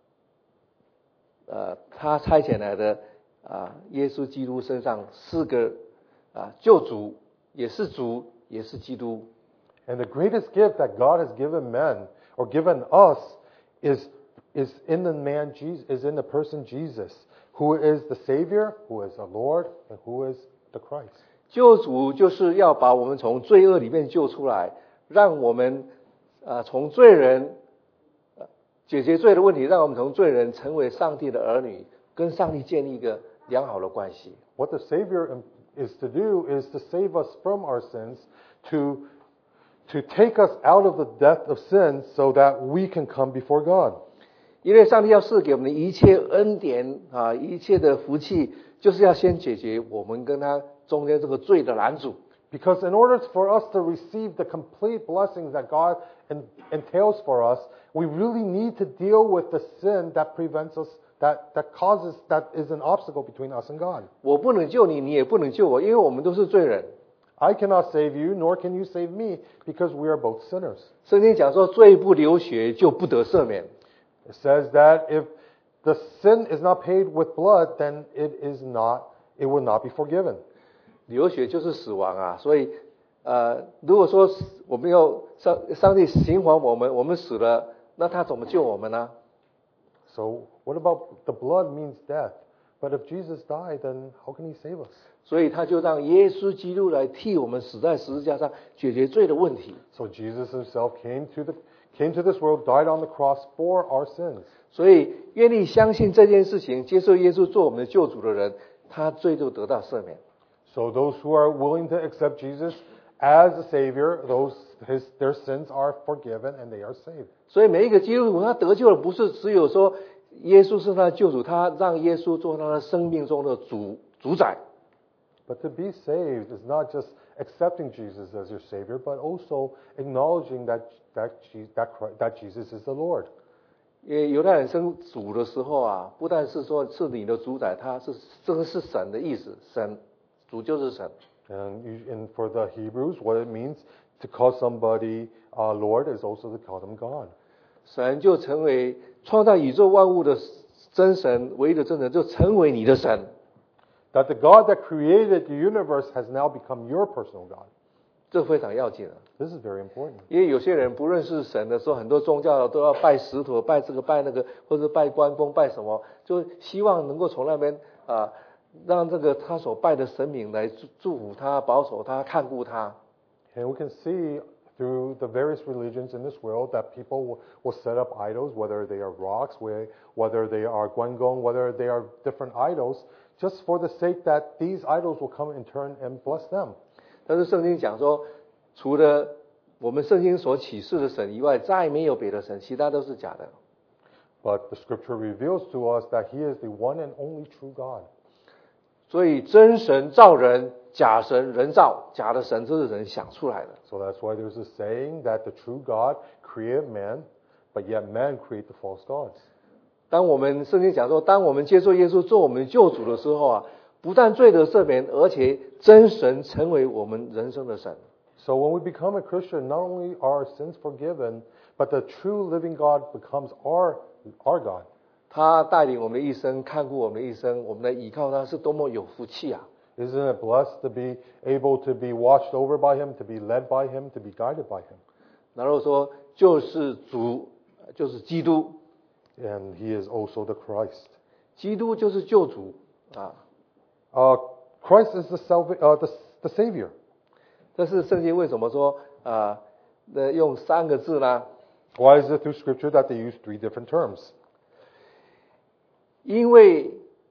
他差遣来的耶稣基督身上4个救主，也是主，也是基督。 And the greatest gift that God has given men or given us is in the person Jesus, who is the Savior, who is the Lord, and who is the Christ. 救主就是要把我们从罪恶里面救出来，让我们从罪人解决罪的问题，让我们从罪人成为上帝的儿女，跟上帝建立一个良好的关系。 What the Savior is to do is to save us from our sins, to take us out of the death of sin so that we can come before God. 因为上帝要赐给我们的一切恩典一切的福气，就是要先解决我们跟他中间这个罪的拦阻。 Because in order for us to receive the complete blessings that God entails for us, we really need to deal with the sin that prevents us, that is an obstacle between us and God. 我不能救你，你也不能救我，因为我们都是罪人。 I cannot save you, nor can you save me, because we are both sinners. 圣经讲说，罪不流血就不得赦免。 It says that if the sin is not paid with blood, then it will not be forgiven. 流血就是死亡所以如果说我们要上帝刑罚我们，我们死了，那他怎么救我们呢？ So what about the blood means death? But if Jesus died, then how can he save us? 所以他就让耶稣基督来替我们死在十字架上，解决罪的问题。 So Jesus himself came to this world, died on the cross for our sins. 所以愿意相信这件事情，接受耶稣做我们的救主的人，他罪就得到赦免。 So those who are willing to accept Jesus as a Savior, their sins are forgiven and they are saved. 所以每一个基督徒他得救了，不是只有说耶稣是他的救主，他让耶稣做他的生命中的主宰。 But to be saved is not just accepting Jesus as your Savior, but also acknowledging that Jesus is the Lord. 因为犹太人称主的时候啊，不但是说是你的主宰，这个是神的意思，主就是神。 And for the Hebrews, what it means to call somebody Lord is also to call them God. 神就成为创造宇宙万物的真神，唯一的真神，就成为你的神。 That the God that created the universe has now become your personal God. 这非常要紧的。 This is very important. 因为有些人不认识神的时候，很多宗教都要拜石头、拜这个、拜那个，或者拜关公、拜什么，就希望能够从那边让这个他所拜的神明来祝福他、保守他、看顾他。 And we can see through the various religions in this world that people will set up idols, whether they are rocks, whether they are Guangong, whether they are different idols, just for the sake that these idols will come in turn and bless them. 但是圣经讲说，除了我们圣经所启示的神以外，再没有别的神，其他都是假的。 But the scripture reveals to us that He is the one and only true God. 所以真神造人，假神人造，假的神这是人想出来的。 So that's why there's a saying that the true God created man, but yet man create the false gods. 当我们圣经讲说，当我们接受耶稣做我们的救主的时候啊，不但罪得赦免，而且真神成为我们人生的神。 So when we become a Christian, not only are our sins forgiven, but the true living God becomes our God. 他带领我们的一生，看顾我们的一生，我们来依靠他，是多么有福气啊！ Isn't it blessed to be able to be watched over by Him, to be led by Him, to be guided by Him? 然后说，就是主，就是基督， And He is also the Christ. 基督就是救主啊。 Christ is the Savior. 这是圣经为什么说用3个字呢？ Why is it through Scripture that they use 3 different terms? 因为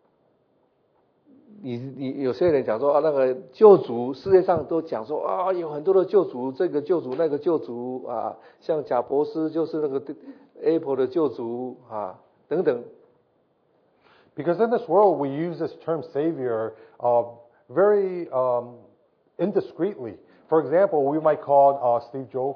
你有些人讲说那个救主，世界上都讲说有很多的救主，这个救主那个救主啊，像贾伯斯就是那个 Apple 的救主啊等等。 Because in this world we use this term Savior very indiscreetly. For example, we might call Steve Jobs,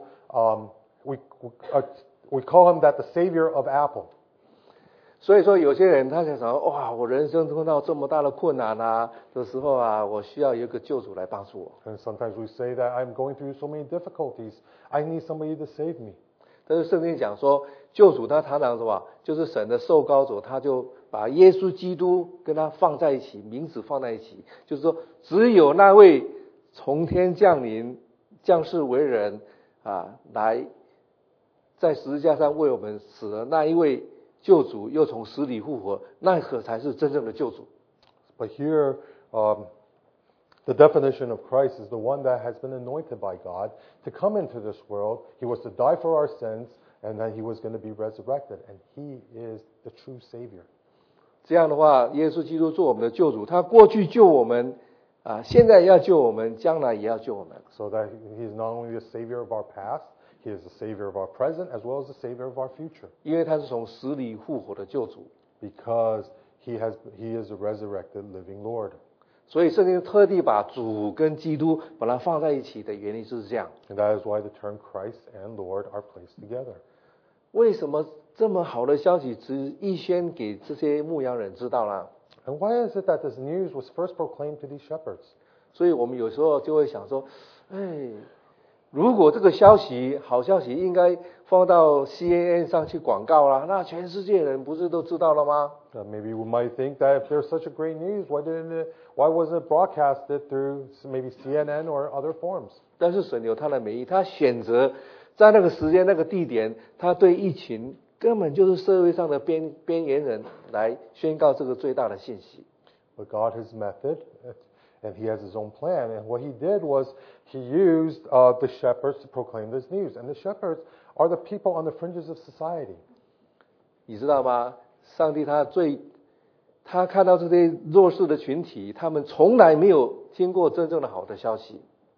we call him that the Savior of Apple. 所以说有些人他想说，哇，我人生碰到这么大的困难的时候啊，我需要有一个救主来帮助我。 And sometimes we say that I'm going through so many difficulties. I need somebody to save me. 但是圣经讲说，救主他常常什么，就是神的受膏者，他就把耶稣基督跟他放在一起，名字放在一起，就是说，只有那位从天降临、降世为人来在十字架上为我们死的那一位救主，又从死里复活，那个才是真正的救主。 But here, the definition of Christ is the one that has been anointed by God to come into this world. He was to die for our sins, and then He was going to be resurrected. And He is the true Savior. 这样的话，耶稣基督做我们的救主，他过去救我们现在要救我们，将来也要救我们。 So that He is not only the Savior of our past, He is the Savior of our present, as well as the Savior of our future. 因为他是从死里复活的救主， Because He is a resurrected living Lord. 所以圣经特地把主跟基督把它放在一起的原因就是这样。 And that is why the term Christ and Lord are placed together. 为什么这么好的消息只预先给这些牧羊人知道呢？ And why is it that this news was first proclaimed to these shepherds? 所以我们有时候就会想说，如果这个消息好消息应该放到 CNN 上去广告啦，那全世界人不是都知道了吗？ Maybe we might think that if there's such a great news, why wasn't it broadcasted through maybe CNN or other forms? 但是神有他的美意，他选择在那个时间、那个地点，他对一群根本就是社会上的边缘人来宣告这个最大的信息。 But God has method, and He has His own plan. And what He did was He used the shepherds to proclaim this news. And the shepherds are the people on the fringes of society. 你知道吗？上帝他看到这些弱势的群体，他们从来没有听过真正的好的消息。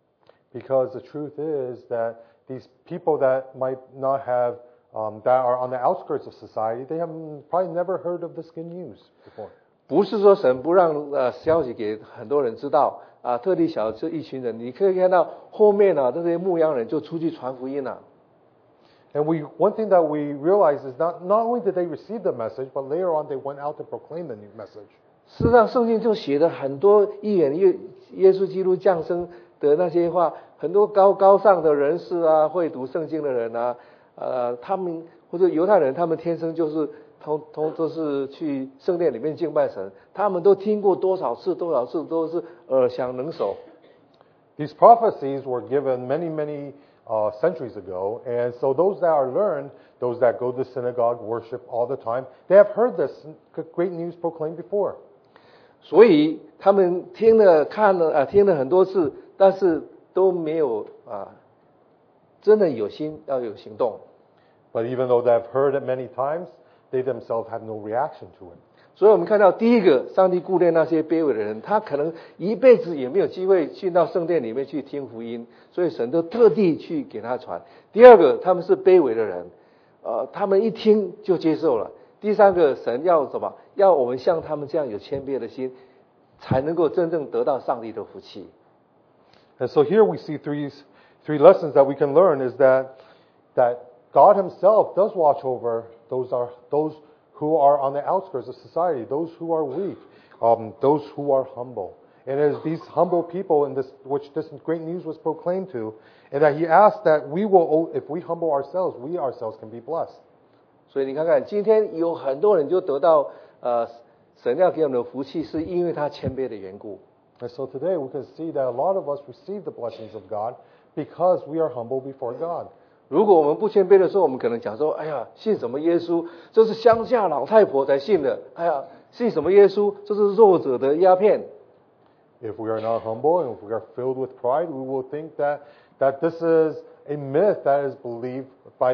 Because the truth is that these people that might not have, that are on the outskirts of society, they have probably never heard of this good news before. 不是说神不让消息给很多人知道特地小这一群人，你可以看到后面这些牧羊人就出去传福音了。 And one thing that we realize is not only did they receive the message, but later on they went out to proclaim the new message. 事实上，圣经就写的很多预言耶稣基督降生的那些话，很多高尚的人士会读圣经的人他们或者犹太人，他们天生就是都是去圣殿里面敬拜神，他们都听过多少次都是耳详能熟。 These prophecies were given many centuries ago, and so those that are learned, those that go to synagogue, worship all the time, they have heard this great news proclaimed before. 所以他们听了听了很多次，但是都没有真的有心要有行动。 But even though they have heard it many times, they themselves have no reaction to it. 所以我们看到第一个，上帝顾念那些卑微的人，他可能一辈子也没有机会进到圣殿里面去听福音，所以神都特地去给他传。第二个，他们是卑微的人，他们一听就接受了。第三个，神要什么？要我们像他们这样有谦卑的心，才能够真正得到上帝的福气。 And so here we see three lessons that we can learn is that God Himself does watch over those who are on the outskirts of society, those who are weak, those who are humble. And it is these humble people in which this great news was proclaimed to, and that He asked that if we humble ourselves, we ourselves can be blessed. 所以你看看，今天有很多人就得到神要给我们的福气，是因为他谦卑的缘故。 And so today we can see that a lot of us receive the blessings of God because we are humble before God. 如果我们不谦卑的时候，我们可能讲说：“哎呀，信什么耶稣？这是乡下老太婆才信的。哎呀，信什么耶稣？这是弱者的鸦片。” If we are not humble and if we are filled with pride, we will think that this is a myth that is believed by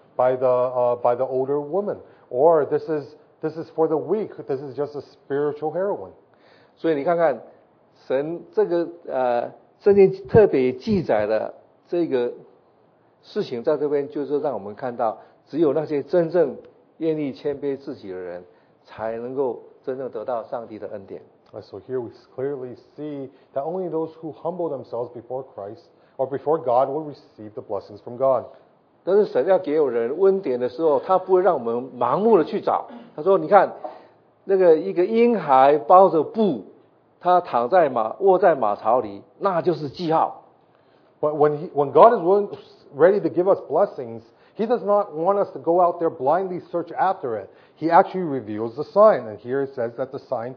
the older woman, or this is for the weak. This is just a spiritual heroin. 所以你看看，神这个圣经特别记载的这个事情，在这边就是让我们看到，只有那些真正愿意谦卑自己的人，才能够真正得到上帝的恩典。 So here we clearly see that only those who humble themselves before Christ or before God will receive the blessings from God. 但是神要给我人恩典的时候，他不会让我们盲目的去找。他说：“你看，那个一个婴孩包着布，他卧在马槽里，那就是记号。” But when God is ready to give us blessings, He does not want us to go out there blindly search after it. He actually reveals the sign, and here it says that the sign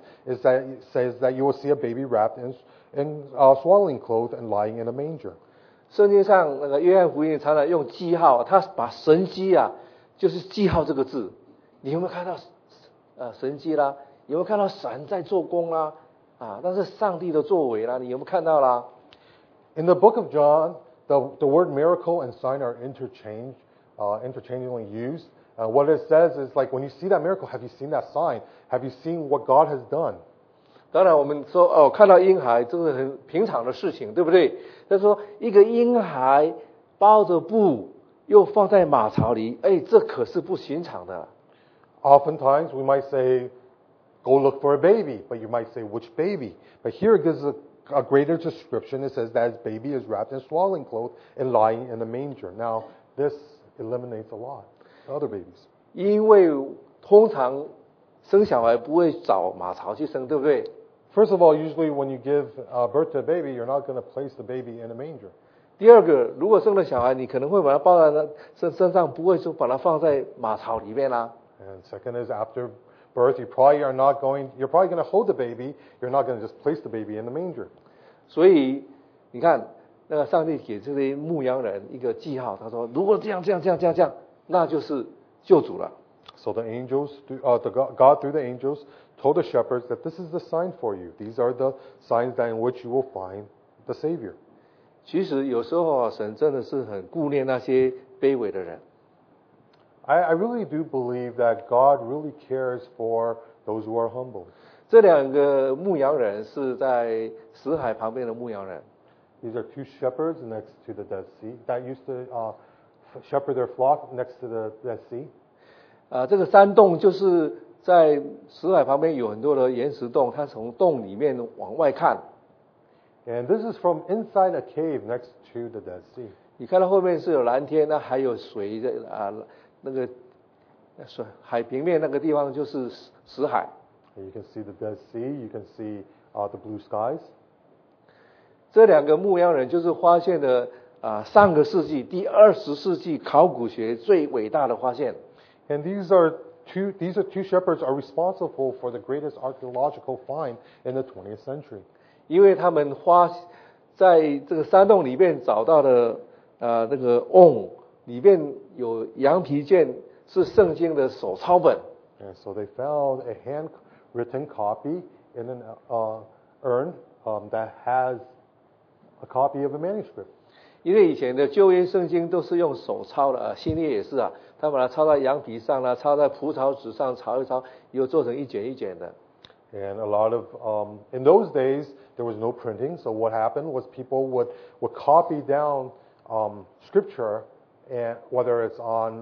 says that you will see a baby wrapped in swaddling clothes and lying in a manger. 圣经上那个约翰福音常常用记号，他把神迹就是记号这个字。你有没有看到神迹啦？有没有看到神在做工啦？但是上帝的作为啦，你有没有看到啦？ In the book of John, the word miracle and sign are interchangeably used. What it says is like when you see that miracle, have you seen that sign? Have you seen what God has done? 当然，我们说看到婴孩这是很平常的事情，对不对？他说一个婴孩包着布又放在马槽里，这可是不寻常的。 Oftentimes we might say, "Go look for a baby," but you might say, "Which baby?" But here it gives a greater description. It says that his baby is wrapped in swaddling clothes and lying in a manger. Now this eliminates a lot of other babies. 因为通常生小孩不会找马槽去生，对不对？ First of all, usually when you give birth to a baby, you're not going to place the baby in a manger. 第二个，如果生了小孩，你可能会把它抱在身上，不会说把它放在马槽里面啦。 And second is after birth, you're probably going to hold the baby. You're not going to just place the baby in the manger. 所以你看，那个上帝给这些牧羊人一个记号，他说：如果这样，那就是救主了。 So the angels, God through the angels, told the shepherds that this is the sign for you. These are the signs that in which you will find the Savior. 其实有时候神真的是很顾念那些卑微的人。 I really do believe that God really cares for those who are humble. 这两个牧羊人是在死海旁边的牧羊人。 These are two shepherds next to the Dead Sea that used to shepherd their flock next to the Dead Sea. 这个山洞就是在死海旁边有很多的岩石洞，它从洞里面往外看。 And this is from inside a cave next to the Dead Sea. 你看到后面是有蓝天，那还有水的那个水海平面那个地方就是死海。 And you can see the Dead Sea. You can see the blue skies. 这两个牧羊人就是发现了上个世纪第20世纪考古学最伟大的发现。 And these are two shepherds are responsible for the greatest archaeological find in the 20th century. 因为他们在这个山洞里面找到的那个瓮里面有羊皮卷，是圣经的手抄本。 And so they found a handwritten copy in an urn that has a copy of a manuscript. 因为以前的旧约圣经都是用手抄的，新约也是啊，他把它抄在羊皮上啦，抄在蒲草纸上抄一抄，又做成一卷一卷的。 And a lot of in those days there was no printing, so what happened was people would copy down scripture, and whether it's on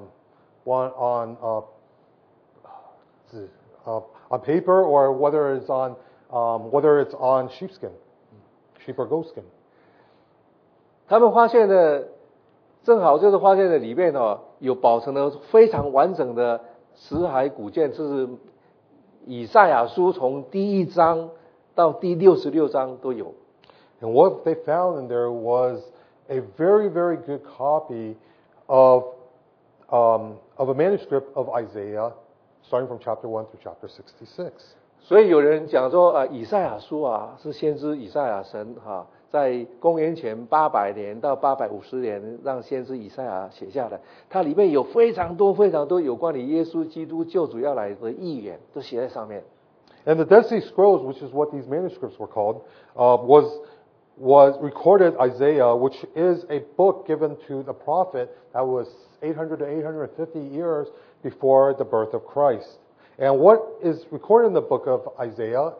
paper or whether it's on sheepskin, sheep or goat skin. 他们发现的正好就是发现的里面有保存的非常完整的死海古卷，就是以赛亚书从第1章到第66章都有。 And what they found in there was a very, very good copy of a manuscript of Isaiah, starting from chapter 1 through chapter 66. 所以有人讲说以赛亚书是先知以赛亚神在公元前800年到850年让先知以赛亚写下来，它里面有非常多有关于耶稣基督救主要来的预言都写在上面。 And the Dead Sea Scrolls, which is what these manuscripts were called, was recorded Isaiah, which is a book given to the prophet that was 800 to 850 years before the birth of Christ. And what is recorded in the book of Isaiah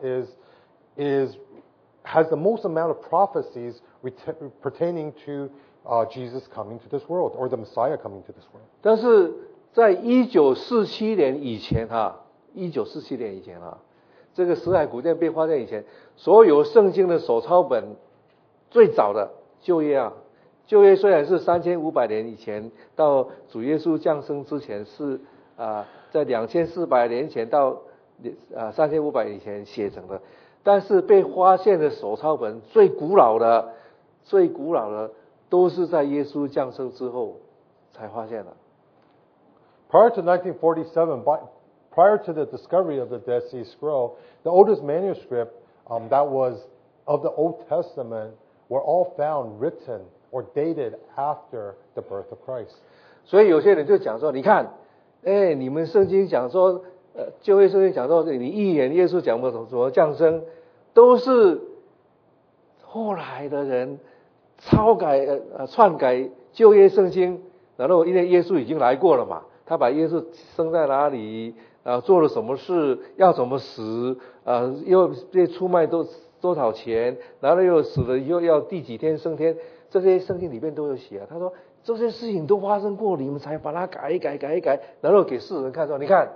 has the most amount of prophecies pertaining to Jesus coming to this world, or the Messiah coming to this world. 但是在1947年以前，1947年以前这个死海古卷被发现以前，所有圣经的手抄本最早的旧约旧约虽然是3500年以前到主耶稣降生之前，是在2400年前到3500年以前写成的，但是被发现的手抄本最古老的都是在耶稣降生之后才发现的。 Prior to 1947, prior to the discovery of the Dead Sea Scroll, the oldest manuscript that was of the Old Testament were all found written or dated after the birth of Christ. 所以有些人就讲说，你看，你们圣经讲说，旧约圣经讲说，你预言耶稣讲什么降生，都是后来的人篡改旧约圣经，然后因为耶稣已经来过了嘛，他把耶稣生在哪里，做了什么事，要怎么死，又被出卖多少钱，然后又死了以后要第几天升天，这些圣经里面都有写他说这些事情都发生过，你们才把它改一改，然后给世人看说，你看，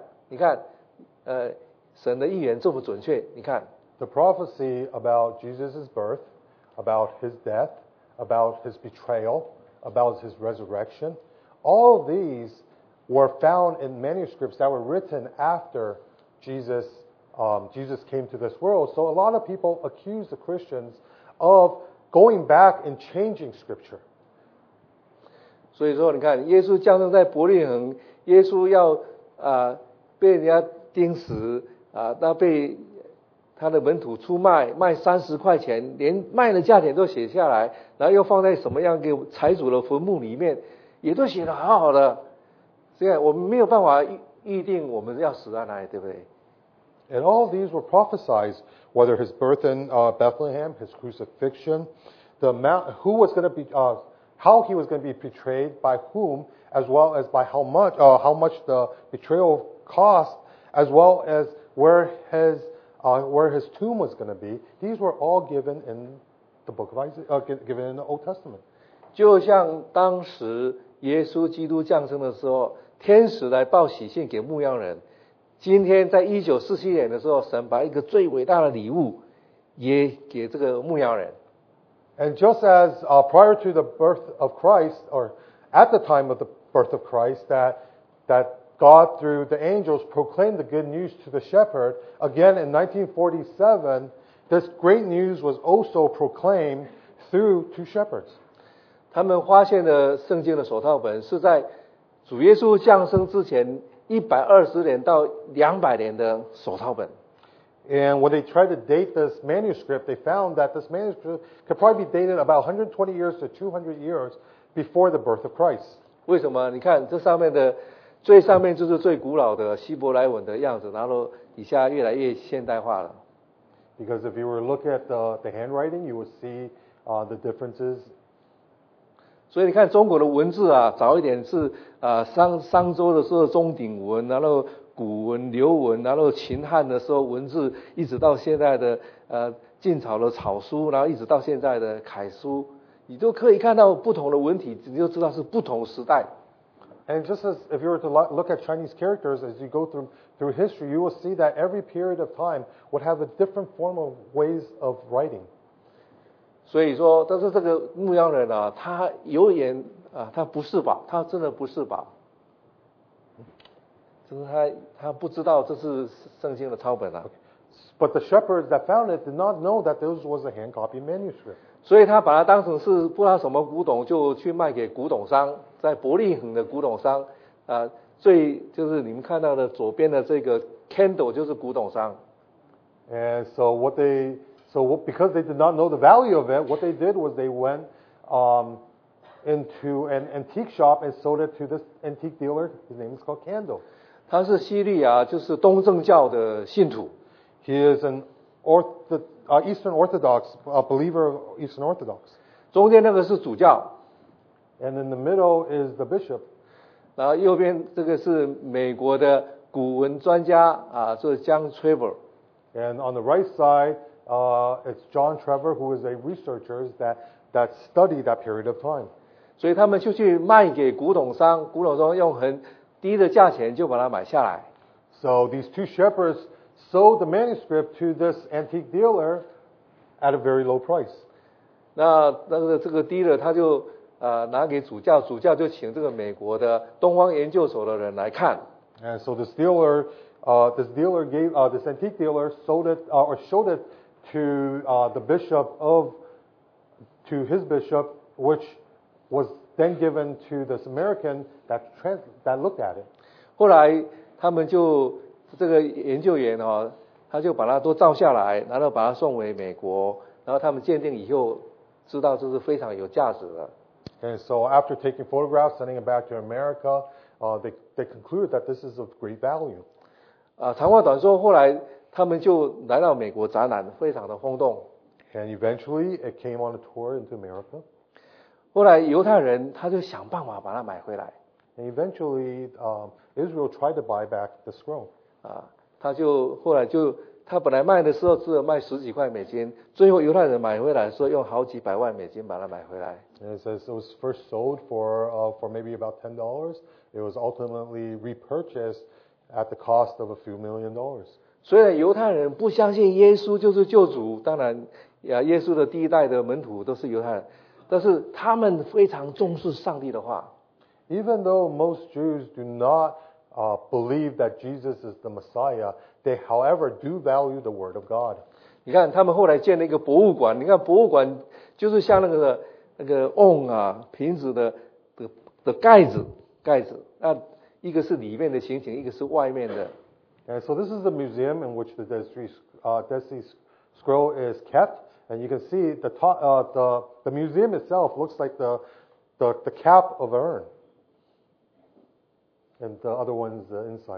神的预言这么准确，你看。 The prophecy about Jesus' birth, about his death, about his betrayal, about his resurrection, all of these were found in manuscripts that were written after Jesus came to this world. So a lot of people accuse the Christians of going back and changing Scripture. 所以说，你看，耶稣降生在伯利恒，耶稣要被人家钉死那被他的门徒出卖30块钱，连卖的价钱都写下来，然后又放在什么样给财主的坟墓里面，也都写得好好的。这样我们没有办法预定我们要死在哪里，对不对？ And all of these were prophesied, whether his birth in Bethlehem, his crucifixion, the amount, who was going to be, how he was going to be betrayed, by whom, as well as by how much the betrayal cost, as well as where his tomb was going to be. These were all given in the book of Isaiah, given in the Old Testament. 就像当时耶稣基督降生的时候，天使来报喜讯给牧羊人。今天在1947年的时候，神把一个最伟大的礼物也给这个牧羊人。 And just as prior to the birth of Christ, or at the time of the birth of Christ, that God through the angels proclaimed the good news to the shepherd, again in 1947, this great news was also proclaimed through two shepherds. 他们发现的圣经的手抄本是在主耶稣降生之前120年到200年的手抄本。 And when they tried to date this manuscript, they found that this manuscript could probably be dated about 120 years to 200 years before the birth of Christ. 为什么？你看这上面的最上面就是最古老的希伯来文的样子，然后底下越来越现代化了。 Because if you were to look at the handwriting, you would see the differences. 所以你看中国的文字啊，早一点是商周的时候钟鼎文，然后古文、刘文，然后秦汉的时候文字，一直到现在的晋朝的草书，然后一直到现在的楷书，你都可以看到不同的文体，你就知道是不同时代。 And just as if you were to look at Chinese characters, as you go through history, you will see that every period of time would have a different form of ways of writing. 所以说，但是这个牧羊人啊，他有眼啊，他不是宝，他真的不是宝。就是他不知道这是圣经的抄本啊。 But the shepherds that found it did not know that this was a hand-copied manuscript. 所以他把它当成是不知道什么古董，就去卖给古董商，在伯利恒的古董商，就是你们看到的左边的这个 Candle 就是古董商。 And because they did not know the value of it, what they did was they went into an antique shop and sold it to this antique dealer. His name is called Candle. 他是西律啊，就是东正教的信徒。 He is an Eastern Orthodox, a believer of Eastern Orthodox. 中间那个是主教。 And in the middle is the bishop. 然后右边这个是美国的古文专家啊，就是 John Trevor。 And on the right side, it's John Trevor, who is a researcher that studied that period of time. 所以他们就去卖给古董商，古董商用很低的价钱就把它买下来。 So these two shepherds sold the manuscript to this antique dealer at a very low price. 那个这个 dealer 他就拿给主教，主教就请这个美国的东方研究所的人来看。 And so this antique dealer sold it or showed it to his bishop, which was then given to this American that looked at it. 后来他们就这个研究员他就把它都照下来，然后把它送回美国，然后他们鉴定以后知道这是非常有价值的。 And so after taking photographs, sending it back to America, they concluded that this is of great value. 长话短说，后来他们就来到美国展览，非常的轰动。 And eventually, it came on a tour into America. 后来犹太人他就想办法把它买回来。 And eventually, Israel tried to buy back the scroll. 他本来卖的时候只有卖10几块美金，最后犹太人买回来的时候用好几百万美金把它买回来。 And it says it was first sold for maybe about $10. It was ultimately repurchased at the cost of a few $million. 虽然犹太人不相信耶稣就是救主，当然耶稣的第一代的门徒都是犹太人，但是他们非常重视上帝的话。 Even though most Jews do not believe that Jesus is the Messiah, they, however, do value the Word of God. 你看，他们后来建了一个博物馆。你看，博物馆就是像那个瓮啊、瓶子的盖子，那一个是里面的情形，一个是外面的。 And so this is the museum in which the Dead Sea Scroll is kept, and you can see the museum itself looks like the cap of an urn, and the other one's inside.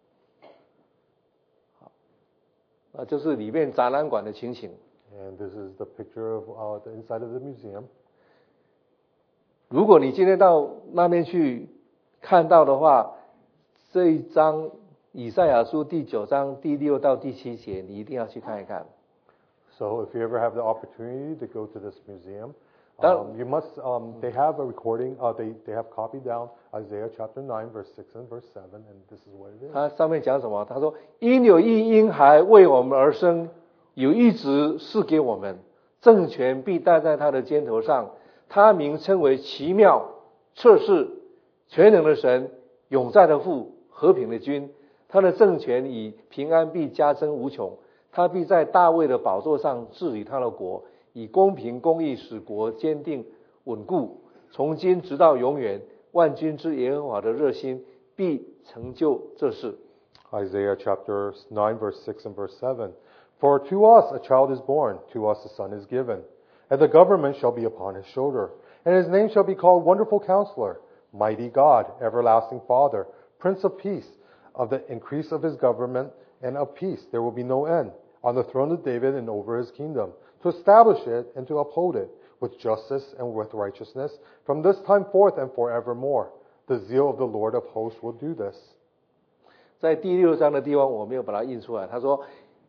就是里面展览馆的情形。 And this is the picture of the inside of the museum. 如果你今天到那边去看到的话，这一章以赛亚书第9章第6到第7节，你一定要去看一看。 So So if you ever have the opportunity to go to this museum, That- you must. They have a recording. They have copied down Isaiah chapter 9, verse 6 and verse 7, and this is what it is. 它上面讲什么？他说：“因有一婴孩为我们而生，有一子赐给我们，政权必担在他的肩头上。他名称为奇妙、测试、全能的神，永在的父，和平的君。他的政权以平安必加增无穷。他必在大卫的宝座上治理他的国，以公平公义使国坚定稳固，从今直到永远。万军之耶和华的热心必成就这事。” Isaiah chapter 9, verse 6 and verse 7. For to us a child is born, to us a son is given, and the government shall be upon his shoulder, and his name shall be called Wonderful Counselor, Mighty God, Everlasting Father, Prince of Peace. Of the increase of his government and of peace there will be no end, on the throne of David and over his kingdom, to establish it and to uphold it with justice and with righteousness from this time forth and forevermore. The zeal of the Lord of hosts will do this. 在第6章的地方我没有把它印出来，他说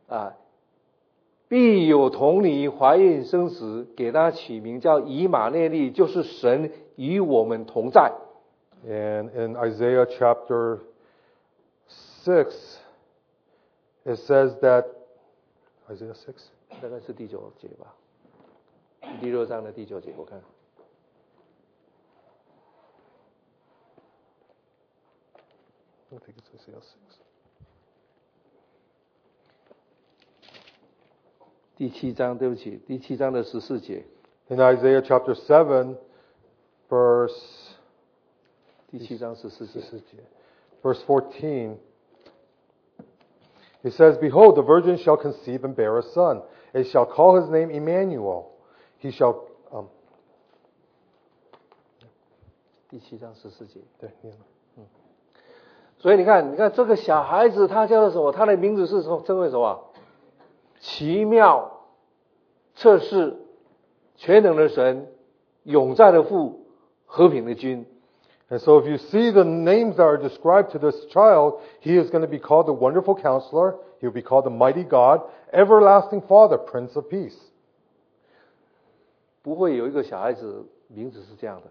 必有童女怀孕生子，给他起名叫以马内利，就是神与我们同在。 And in Isaiah chapter 6, it says that, Isaiah 6? 大概是第9节吧，第6章的第9节，我看。 I think it's Isaiah 6. 第7章，对不起，第7章的14节， In Isaiah chapter 7, verse 第7章14节。 verse 14, it says, Behold, the virgin shall conceive and bear a son, and shall call his name Emmanuel. He shall, 第7章14节。 对，念了。 所以你看这个小孩子，他叫做什么？他的名字是称为什么？奇妙、测试、全能的神，永在的父，和平的君。 And so if you see the names that are described to this child, he is going to be called the Wonderful Counselor, he will be called the Mighty God, Everlasting Father, Prince of Peace. 不会有一个小孩子名字是这样的，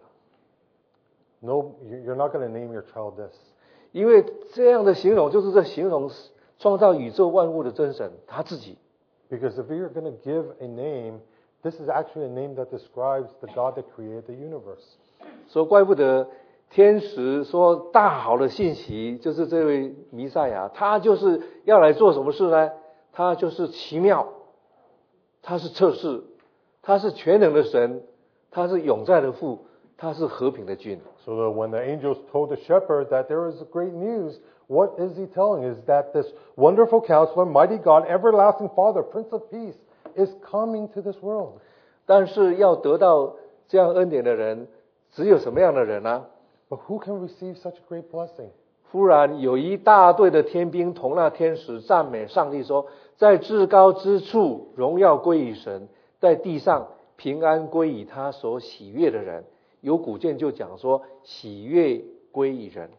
No, you're not going to name your child this. 因为这样的形容就是在形容创造宇宙万物的真神他自己。 Because if you're going to give a name, this is actually a name that describes the God that created the universe. 所以怪不得天使说大好的信息就是这位弥赛亚，他就是要来做什么事呢？他就是奇妙，他是测试，他是全能的神，他是永在的父，他是和平的君。 So that when the angels told the shepherd that there is great news, what is he telling? Is that this Wonderful Counselor, Mighty God, Everlasting Father, Prince of Peace is coming to this world. 但是要得到这样恩典的人，只有什么样的人呢？ But who can receive such a great blessing? 忽然有一大队的天兵同那天使赞美上帝说，在至高之处荣耀归于神，在地上平安归于他所喜悦的人。有古卷就讲说，喜悦归于人。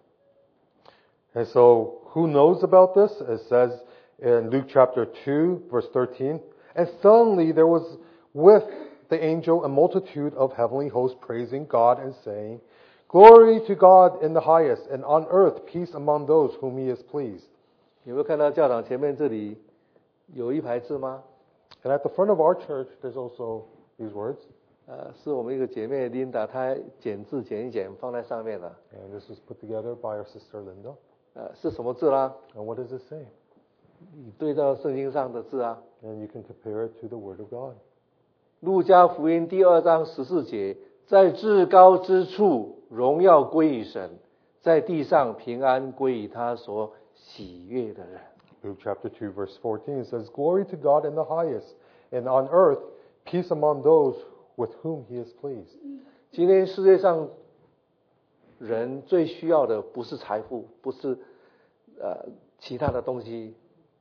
And so, who knows about this? It says in Luke chapter 2, verse 13, And suddenly there was with the angel a multitude of heavenly hosts praising God and saying, Glory to God in the highest, and on earth peace among those whom he is pleased. 有没有看到教堂前面这里有一排字吗？ And at the front of our church, there's also these words. 是我们一个姐妹 Linda， 她剪字剪一剪放在上面了。 And this was put together by our sister Linda. 是什么字啦？ And what does it say? 你对照圣经上的字啊。 And you can compare it to the Word of God. 路加福音第2章14节，在至高之处荣耀归于神，在地上平安归于他所喜悦的人。 Luke chapter 2, verse 14 says, Glory to God in the highest, and on earth peace among those with whom he is pleased. 今天世界上人最需要的不是财富，不是其他的东西。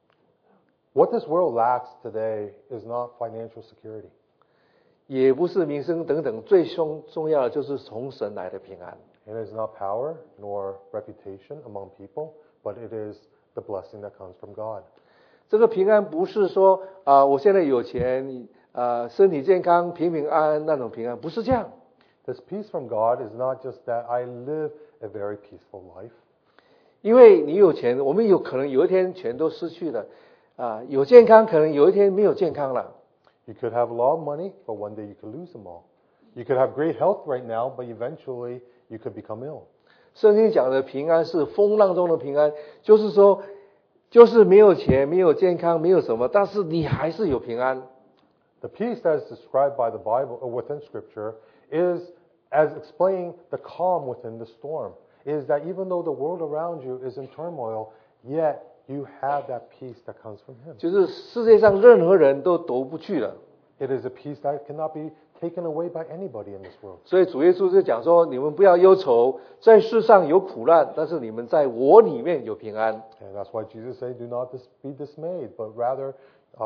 What this world lacks today is not financial security. 也不是名声等等，最重要的就是从神来的平安。 It is not power nor reputation among people, but it is the blessing that comes from God. 这个平安不是说我现在有钱身体健康平平安安那种平安，不是这样。 This peace from God is not just that I live a very peaceful life. 因为你有钱，我们有可能有一天全都失去了有健康，可能有一天没有健康了。 You could have a lot of money, but one day you could lose them all. You could have great health right now, but eventually you could become ill. 圣经讲的平安是风浪中的平安，就是说，就是没有钱，没有健康，没有什么，但是你还是有平安。 The peace that is described by the Bible or within Scripture is as explaining the calm within the storm. Is that even though the world around you is in turmoil, yet you have that peace that comes from Him. 就是世界上任何人都夺不去了。 It is a peace that cannot be taken away by anybody in this world. 所以主耶稣就讲说，你们不要忧愁，在世上有苦难，但是你们在我里面有平安。 And that's why Jesus said, "Do not be dismayed, but rather,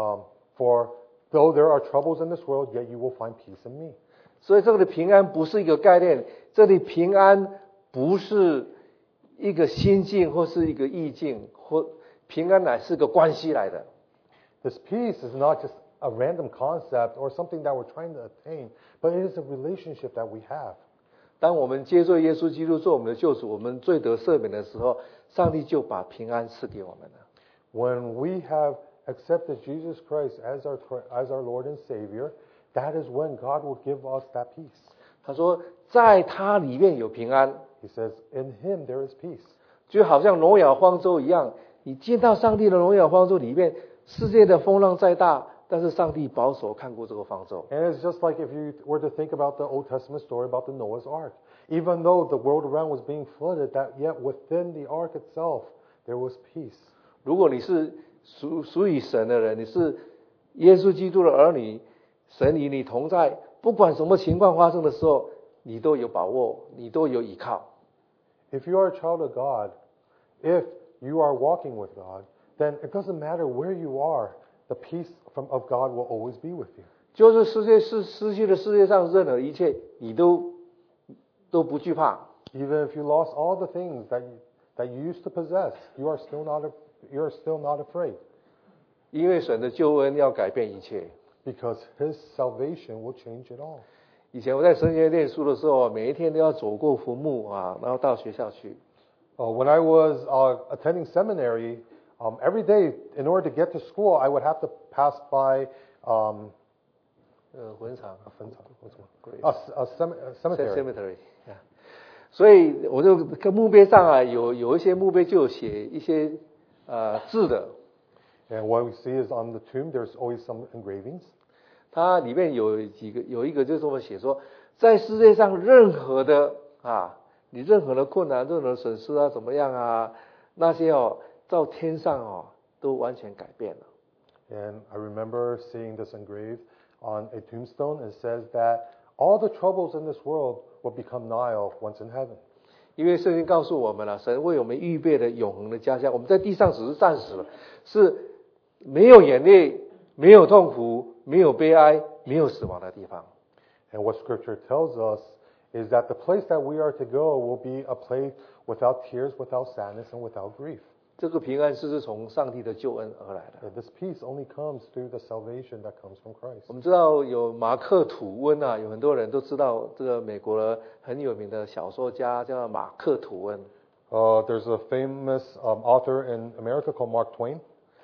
for though there are troubles in this world, yet you will find peace in me." 所以这个的平安不是一个概念，这里平安不是一个心境或是一个意境，或平安乃是个关系来的。 This peace is not just a random concept or something that we're trying to attain, but it is a relationship that we have. 当我们接受耶稣基督做我们的救主，我们罪得赦免的时候，上帝就把平安赐给我们了。 When we have accepted Jesus Christ as our Lord and Savior, that is when God will give us that peace. 他说，在他里面有平安。 He says, "In Him there is peace." 就好像挪亚方舟一样，你进到上帝的挪亚方舟里面，世界的风浪再大，但是上帝保守看过这个方舟。 And it's just like if you were to think about the Old Testament story about the Noah's Ark. Even though the world around was being flooded, that yet within the ark itself there was peace. 如果你是属于神的人，你是耶稣基督的儿女，神与你同在，不管什么情况发生的时候，你都有把握，你都有依靠。 If you are a child of God, if you are walking with God, then it doesn't matter where you are, the peace of God will always be with you. 就是失去了世界上任何一切，你都不惧怕。 Even if you lost all the things that you used to possess, you are still not afraid. 因为神的救恩要改变一切。 Because His salvation will change it all. 以前我在神学院念书的时候，每一天都要走过坟墓然后到学校去。 When I was attending seminary, every day in order to get to school, I would have to pass by 坟场 cemetery. 所以我就跟墓碑上有一些墓碑就有写一些字的。 And what we see is on the tomb, there's always some engravings. 它里面有一个就这么写说，在世界上任何的你任何的困难、任何的损失怎么样那些到天上都完全改变了。 And I remember seeing this engraved on a tombstone. It says that all the troubles in this world will become nigh once in heaven. 因为圣经告诉我们了，神为我们预备了永恒的家乡。我们在地上只是暂时了，是没有眼泪、没有痛苦、没有悲哀、没有死亡的地方。 And what Scripture tells us is that the place that we are to go will be a place without tears, without sadness, and without grief. 这个平安是从上帝的救恩而来的。 And this peace only comes through the salvation that comes from Christ. 我们知道有马克·吐温有很多人都知道这个美国的很有名的小说家叫马克·吐温。 There's a famous author in America called Mark Twain.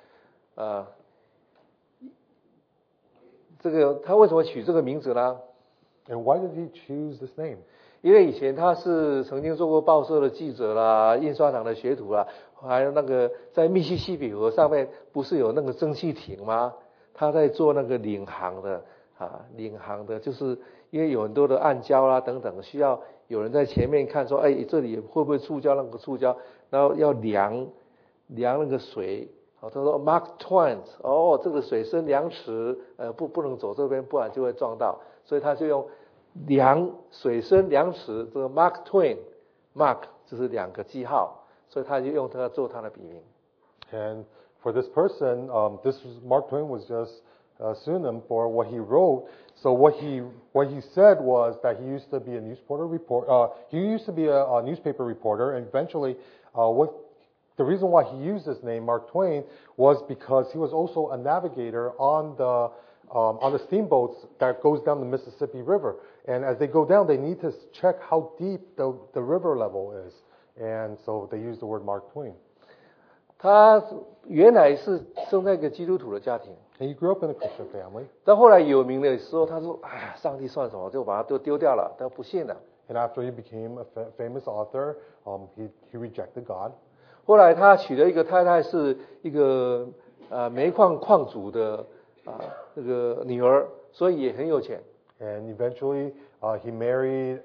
这个他为什么取这个名字呢？ And why did he choose this name? 因为以前他是曾经做过报社的记者啦、印刷厂的学徒啦，还有那个在密西西比河上面不是有那个蒸汽艇吗？他在做那个领航的，就是因为有很多的暗礁啦等等，需要有人在前面看说，这里会不会触礁那个触礁，然后要量那个水。他说 Mark Twain， 这个水深2尺，不能走这边，不然就会撞到，所以他就用量水深2尺，这个 Mark Twain，Mark 就是2个记号，所以他就用它做他的笔名。 And for this person, Mark Twain was just a pseudonym for what he wrote. So what he said was that he used to be a newspaper reporter, and eventually, The reason why he used this name, Mark Twain, was because he was also a navigator on the steamboats that goes down the Mississippi River. And as they go down, they need to check how deep the river level is. And so they use the word Mark Twain. 他原来是生在一个基督徒的家庭， And he grew up in a Christian family. 但后来有名的时候，他说：“哎呀，上帝算什么？就把他都丢掉了，他不信了。” And after he became a famous author, he rejected God. 后来他娶了一个太太，是一个煤矿主的那个女儿，所以也很有钱。 And eventually, he married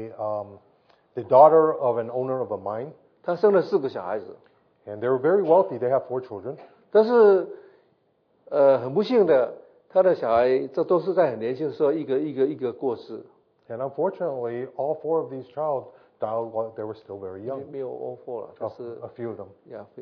the daughter of an owner of a mine. 他生了4个小孩子， And they were very wealthy. They have 4 children. 但是很不幸的，他的小孩这都是在很年轻的时候一个过世。 And unfortunately, all 4 of these child died while they were still very young. 没有 all four 了，就是 A few of them.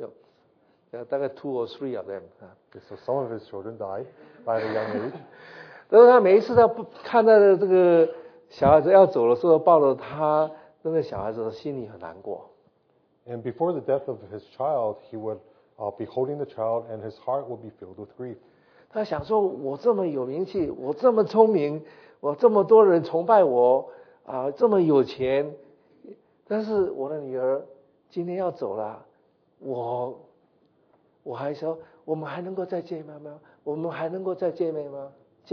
yeah 大概 2 or 3 of them 啊。 So some of his children died by a young age. 但是他每一次他看到的这个小孩子要走的时候，抱着他那个小孩子的心里很难过。 And before the death of his child, he would be holding the child, and his heart would be filled with grief. 他想说：“我这么有名气，我这么聪明，我这么多人崇拜我这么有钱，但是我的女儿今天要走了，我还说我们还能够再见面吗？我们还能够再见面吗？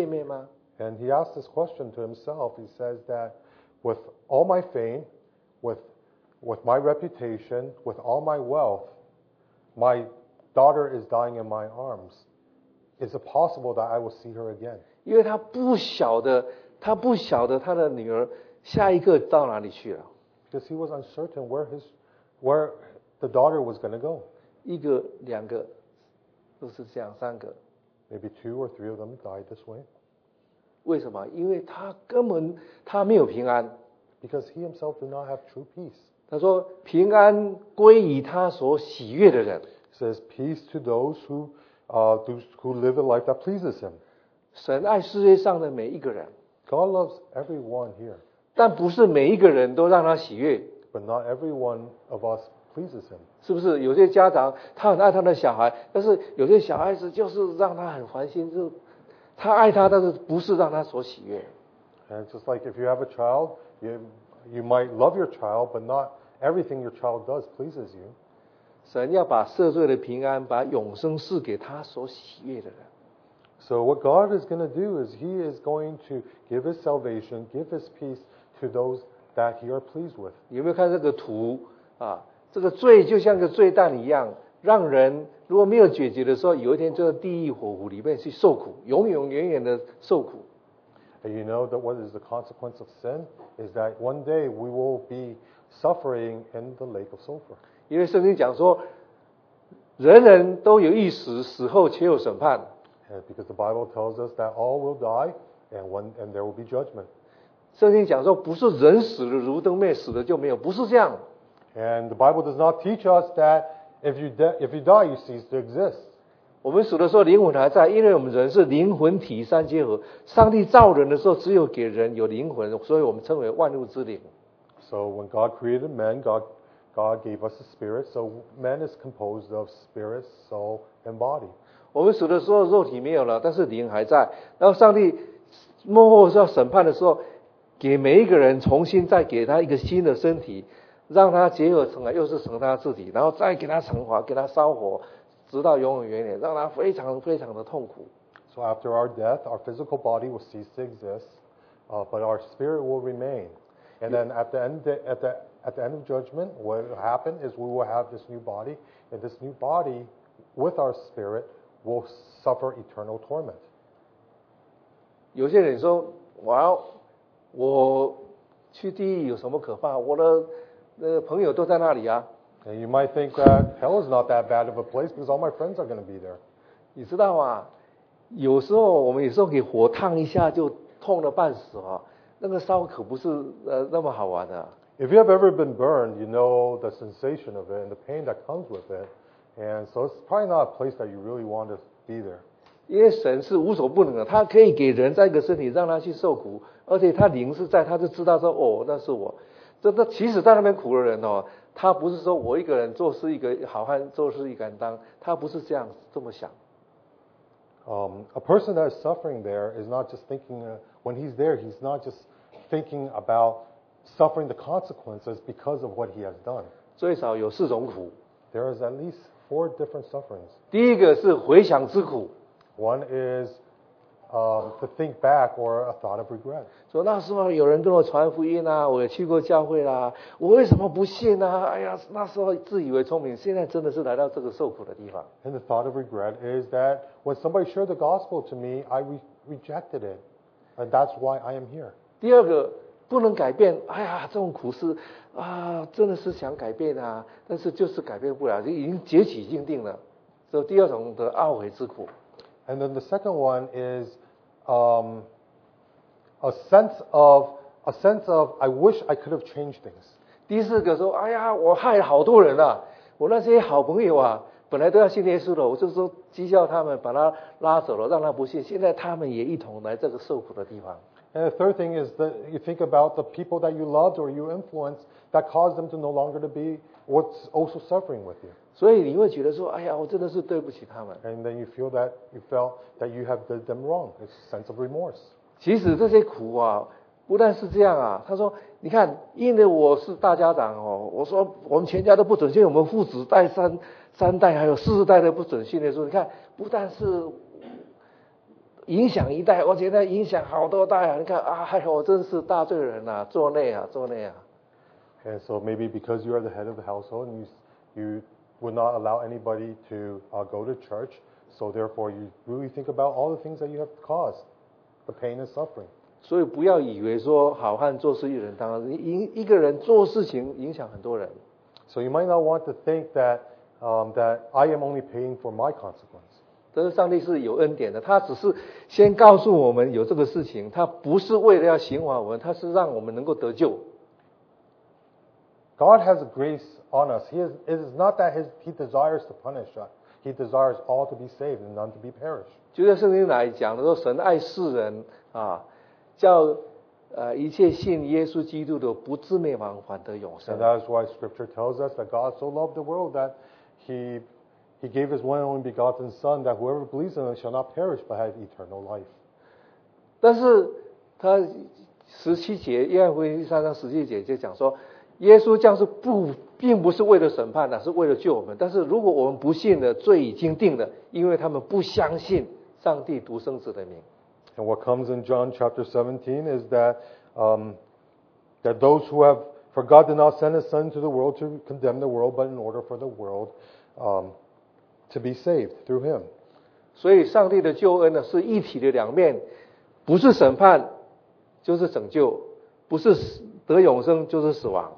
And he asked this question to himself. He says that with all my fame, with my reputation, with all my wealth, my daughter is dying in my arms. Is it possible that I will see her again? 因为他不晓得他的女儿下一个到哪里去了。 Because he was uncertain where the daughter was going to go. 1个、2个，都是这样，3个。 Maybe 2 or 3 of them died this way. 为什么？因为他根本没有平安。 Because he himself did not have true peace. 他说：“平安归于他所喜悦的人。” It says, peace to those who live a life that pleases him. 神爱世界上的每一个人， God loves everyone here, 但不是每一个人都让他喜悦， but not every one of us pleases him. 是不是？有些家长他很爱他的小孩，但是有些小孩子就是让他很烦心，就是他爱他，但是不是让他所喜悦。 And it's just like if you have a child, you might love your child, but not everything your child does pleases you. 神要把赦罪的平安，把永生赐给他所喜悦的人。 So what God is going to do is He is going to give His salvation, give His peace to those that He are pleased with. 有没有看这个图啊？这个罪就像个罪蛋一样，让人如果没有解决的时候，有一天就在地狱火湖里面去受苦，永永远远的受苦。 And you know that what is the consequence of sin is that one day we will be suffering in the lake of sulfur. 因为圣经讲说，人人都有一死，死后且有审判。 Because the Bible tells us that all will die and there will be judgment. 圣经讲说，不是人死了如灯灭，死了就没有，不是这样。 And the Bible does not teach us that if you die, you cease to exist. 我们死的时候灵魂还在，因为我们人是灵魂体三结合。上帝造人的时候，只有给人有灵魂，所以我们称为万物之灵。 So when God created man, God gave us a spirit. So man is composed of spirit, soul, and body. 我们死的时候肉体没有了，但是灵还在。然后上帝末后是要审判的时候，给每一个人重新再给他一个新的身体，让他结合成来，又是成他自己，然后再给他升华，给他烧火，直到永永远远，让他非常非常的痛苦。 So after our death, our physical body will cease to exist, but our spirit will remain. And then at the end of judgment, what will happen is we will have this new body, and this new body, with our spirit, will suffer eternal torment. 有些人说：“我去地狱有什么可怕？我的朋友都在那里啊。” And you might think that hell is not that bad of a place because all my friends are going to be there. 你知道吗？有时候我们给火烫一下就痛得半死啊，那个烧可不是那么好玩的。 If you have ever been burned, you know the sensation of it and the pain that comes with it. And so it's probably not a place that you really want to be there. 因为神是无所不能的，他可以给人在一个身体让他去受苦，而且他灵是在，他就知道说哦，那是我。这即使在那边苦的人哦， 他不是说我一个人做事一个好汉，做事一个人当，他不是这么想。 A person that is suffering there is not just thinking, when he's there, he's not just thinking about suffering the consequences because of what he has done. 最少有4种苦。 There is at least 4 different sufferings. 第一个是回想之苦。 One is to think back or a thought of regret. 说那时候有人跟我传福音啊，我也去过教会啦，我为什么不信啊？哎呀，那时候自以为聪明，现在真的是来到这个受苦的地方。 And the thought of regret is that when somebody shared the gospel to me, I rejected it. And that's why I am here. 第二个不能改变，哎呀，这种苦事啊，真的是想改变啊，但是就是改变不了，就已经结局已经定了。所以第二种的懊悔之苦。 And then the second one is a sense of I wish I could have changed things. 第四个说，哎呀，我害了好多人啊，我那些好朋友啊，本来都要信耶稣的，我就说讥笑他们，把他拉走了，让他不信，现在他们也一同来这个受苦的地方。 And the third thing is that you think about the people that you loved or you influenced that caused them to no longer to be what's also suffering with you. 所以你会觉得说，哎呀，我真的是对不起他们。 And then you felt that you have did them wrong. It's a sense of remorse. 其实这些苦啊，不但是这样啊。他说，你看，因为我是大家长哦，我说我们全家都不准信，我们父子代三代还有4代都不准信的时候，你看，不但是影响一代，而且呢影响好多代啊！你看啊，哎，我真是大罪人啊，做内啊。 And so maybe because you are the head of the household and you would not allow anybody to go to church, so therefore you really think about all the things that you have caused, the pain and suffering. 所以不要以为说好汉做事一人当，一个人做事情影响很多人。 So you might not want to think that that I am only paying for my consequence. 但是上帝是有恩典的，他只是先告诉我们有这个事情，他不是为了要刑罚我们，他是让我们能够得救。 God has grace on us. It is not that He desires to punish us. He desires all to be saved and none to be perished. 就在圣经来讲的说，神爱世人啊，叫一切信耶稣基督的不至灭亡，反得永生。 And that is why Scripture tells us that God so loved the world that He gave His one and only begotten Son, that whoever believes in Him shall not perish but have eternal life. 但是他17节，约翰福音3章17节就讲说，耶稣降世并不是为了审判的，是为了救我们。但是如果我们不信的，罪已经定了，因为他们不相信上帝独生子的名。 And what comes in John chapter 17 is that that those who have, for God did not send His Son to the world to condemn the world, but in order for the world to be saved through Him. 所以上帝的救恩呢是一体的两面，不是审判就是拯救，不是得永生就是死亡。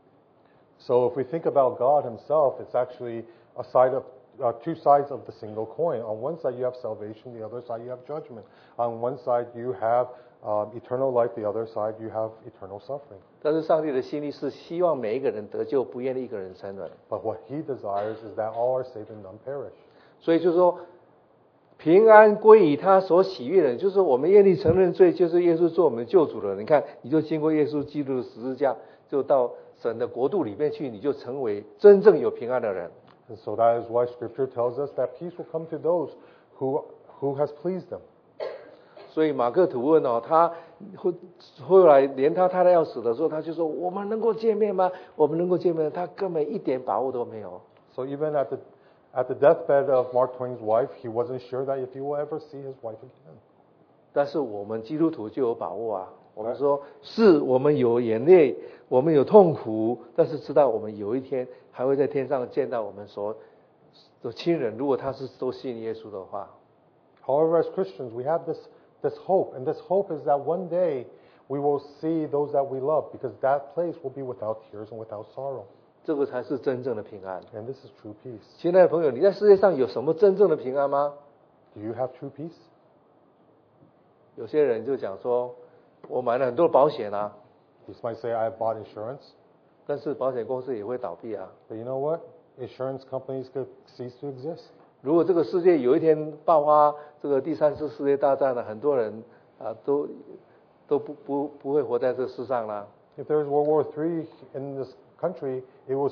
So if we think about God Himself, it's actually two sides of the single coin. On one side you have salvation, the other side you have judgment. On one side you have eternal life, the other side you have eternal suffering. 但是上帝的心意是希望每一个人得救，不愿意一个人沉沦。 But what He desires is that all are saved and none perish. 所以就是说，平安归于他所喜悦的，就是我们愿意承认罪，就是耶稣做我们的救主了。你看，你就经过耶稣基督的十字架，就到神的国度里面去，你就成为真正有平安的人。 And so that is why Scripture tells us that peace will come to those who has pleased Him. 所以马克吐温哦，他后来连他太太要死的时候，他就说：“我们能够见面吗？我们能够见面？”他根本一点把握都没有。 So even at the deathbed of Mark Twain's wife, he wasn't sure that if he will ever see his wife again. 但是我们基督徒就有把握啊！我们说是我们有眼泪，我们有痛苦，但是知道我们有一天还会在天上见到我们所的亲人，如果他是都信耶稣的话。 However, as Christians, we have this hope, and this hope is that one day we will see those that we love, because that place will be without tears and without sorrow. 这个才是真正的平安。 And this is true peace. 亲爱的朋友，你在世界上有什么真正的平安吗？ Do you have true peace? 有些人就讲说，我买了很多保险啊， You might say, I have bought insurance. 但是保险公司也会倒闭啊。 But you know what? Insurance companies could cease to exist. 如果这个世界有一天爆发这个第3次世界大战了，很多人都不会活在这世上啦。 If there's World War III in this country,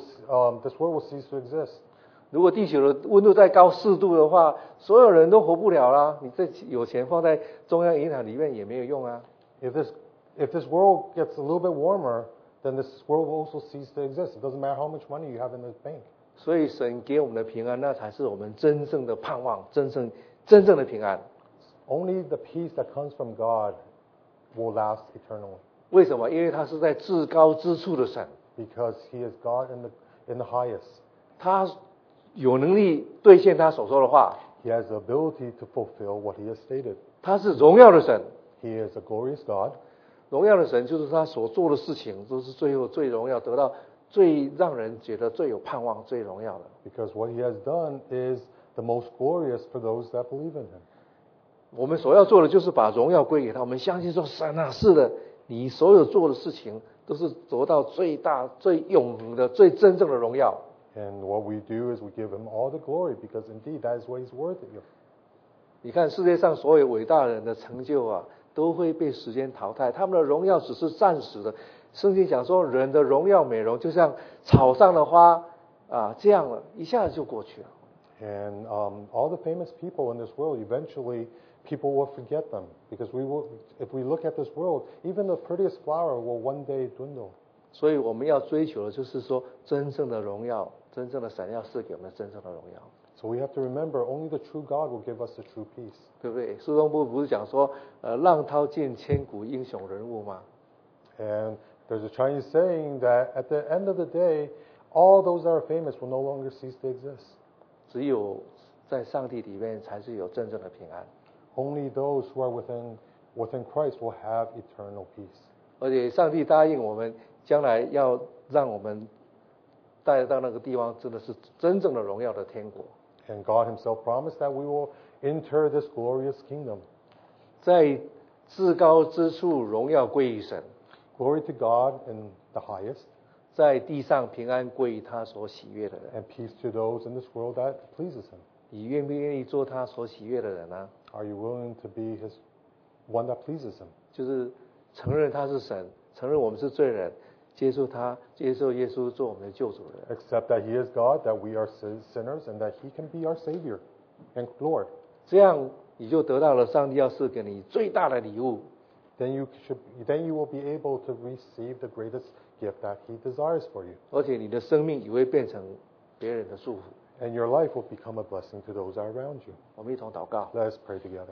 this world will cease to exist. 如果地球的温度再高4度的话，所有人都活不了啦。你这有钱放在中央银行里面也没有用啊。 If this world gets a little bit warmer, then this world will also cease to exist. It doesn't matter how much money you have in the bank. 所以神给我们的平安，那才是我们真正的盼望，真正的平安。 Only the peace that comes from God will last eternally. 为什么？因为他是在至高之处的神， Because He is God in the highest. 他有能力兑现他所说的话。 He has the ability to fulfill what He has stated. 他是荣耀的神， He is a glorious God. 荣耀的神就是他所做的事情都是最后最荣耀，得到最让人觉得最有盼望、最荣耀的。 Because what He has done is the most glorious for those that believe in Him. 我们所要做的就是把荣耀归给他。我们相信说，神啊，是的，你所有做的事情都是得到最大、最永恒的、最真正的荣耀。 And what we do is we give Him all the glory because indeed that is what He's worthy of. 你看世界上所有伟大人的成就啊，都会被时间淘汰，他们的荣耀只是暂时的。圣经讲说，人的荣耀美容就像草上的花啊，这样了，一下子就过去了。 And all the famous people in this world, eventually people will forget them because if we look at this world, even the prettiest flower will one day dwindle. 所以我们要追求的就是说，真正的荣耀，真正的闪耀是给我们真正的荣耀。 So we have to remember, only the true God will give us the true peace. 对不对？苏东坡不是讲说，浪淘尽千古英雄人物吗？ And there's a Chinese saying that at the end of the day, all those that are famous will no longer cease to exist. 只有在上帝里面才是有真正的平安。 Only those who are within Christ will have eternal peace. 而且上帝答应我们，将来要让我们带到那个地方，真的是真正的荣耀的天国。 And God Himself promised that we will enter this glorious kingdom. 在至高之处，荣耀归于神； Glory to God in the highest, 在地上平安归于他所喜悦的人。 and peace to those in this world that pleases Him. 你愿不愿意做他所喜悦的人呢？ Are you willing to be His one that pleases Him? 就是承认他是神，承认我们是罪人，接受他，接受耶稣做我们的救主的人。 Accept that He is God, that we are sinners, and that He can be our Savior and Lord. 这样你就得到了上帝要赐给你最大的礼物。 Then you will be able to receive the greatest gift that He desires for you. 而且你的生命也会变成别人的祝福。 And your life will become a blessing to those around you. 我们一同祷告。 Let us pray together.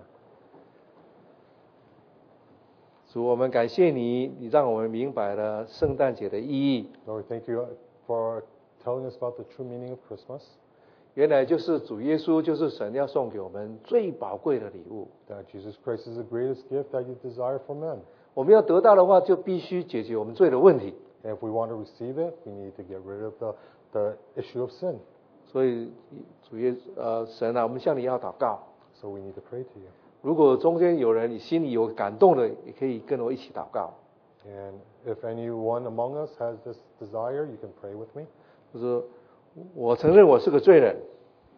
主，我们感谢你，你让我们明白了圣诞节的意义。 Lord, thank you for telling us about the true meaning of Christmas. 原来就是主耶稣，就是神要送给我们最宝贵的礼物。 That Jesus Christ is the greatest gift that you desire for men. 我们要得到的话，就必须解决我们罪的问题。 And if we want to receive it, we need to get rid of the issue of sin. 所以神啊，我们向你要祷告。 So we need to pray to you. 如果中间有人你心里有感动的，也可以跟我一起祷告。 And if anyone among us has this desire, you can pray with me. 就是我承认我是个罪人，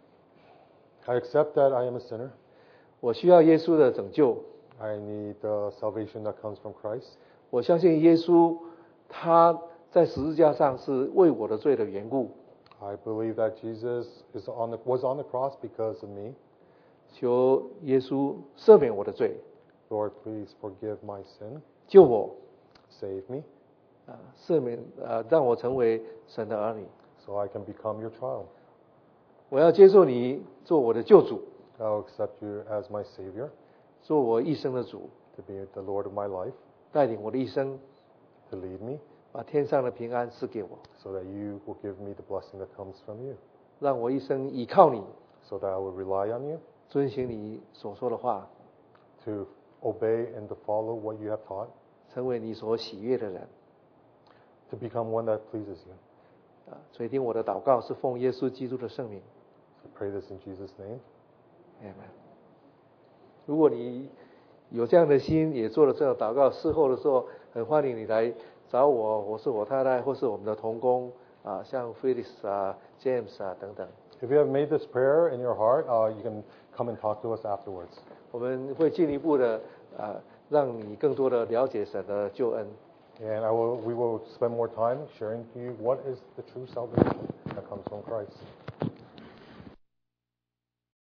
I accept that I am a sinner. 我需要耶稣的拯救。 I need the salvation that comes from Christ. 我相信耶稣他在十字架上是为我的罪的缘故。 I believe that Jesus was on the cross because of me. 求耶稣赦免我的罪， Lord, please forgive my sin. 救我， Save me 赦免让我成为神的儿女。 so I can become your child. 我要接受你做我的救主， I'll accept you as my Savior, 做我一生的主， to be the Lord of my life, 带领我的一生， to lead me, 把天上的平安赐给我， so that you will give me the blessing that comes from you, 让我一生依靠你， so that I will rely on you, 遵行你所说的话， to obey and to follow what you have taught, 成为你所喜悦的人。 to become one that pleases you. 垂听我的祷告是奉耶稣基督的圣名。 I pray this in Jesus' name. Amen。如果你有这样的心，也做了这样的祷告，事后的时候，很欢迎你来找我，或是我太太，或是我们的同工像 Phyllis James 等等。 If you have made this prayer in your heart, you can come and talk to us afterwards. 我们会进一步的让你更多的了解神的救恩。 And we will spend more time sharing to you what is the true salvation that comes from Christ.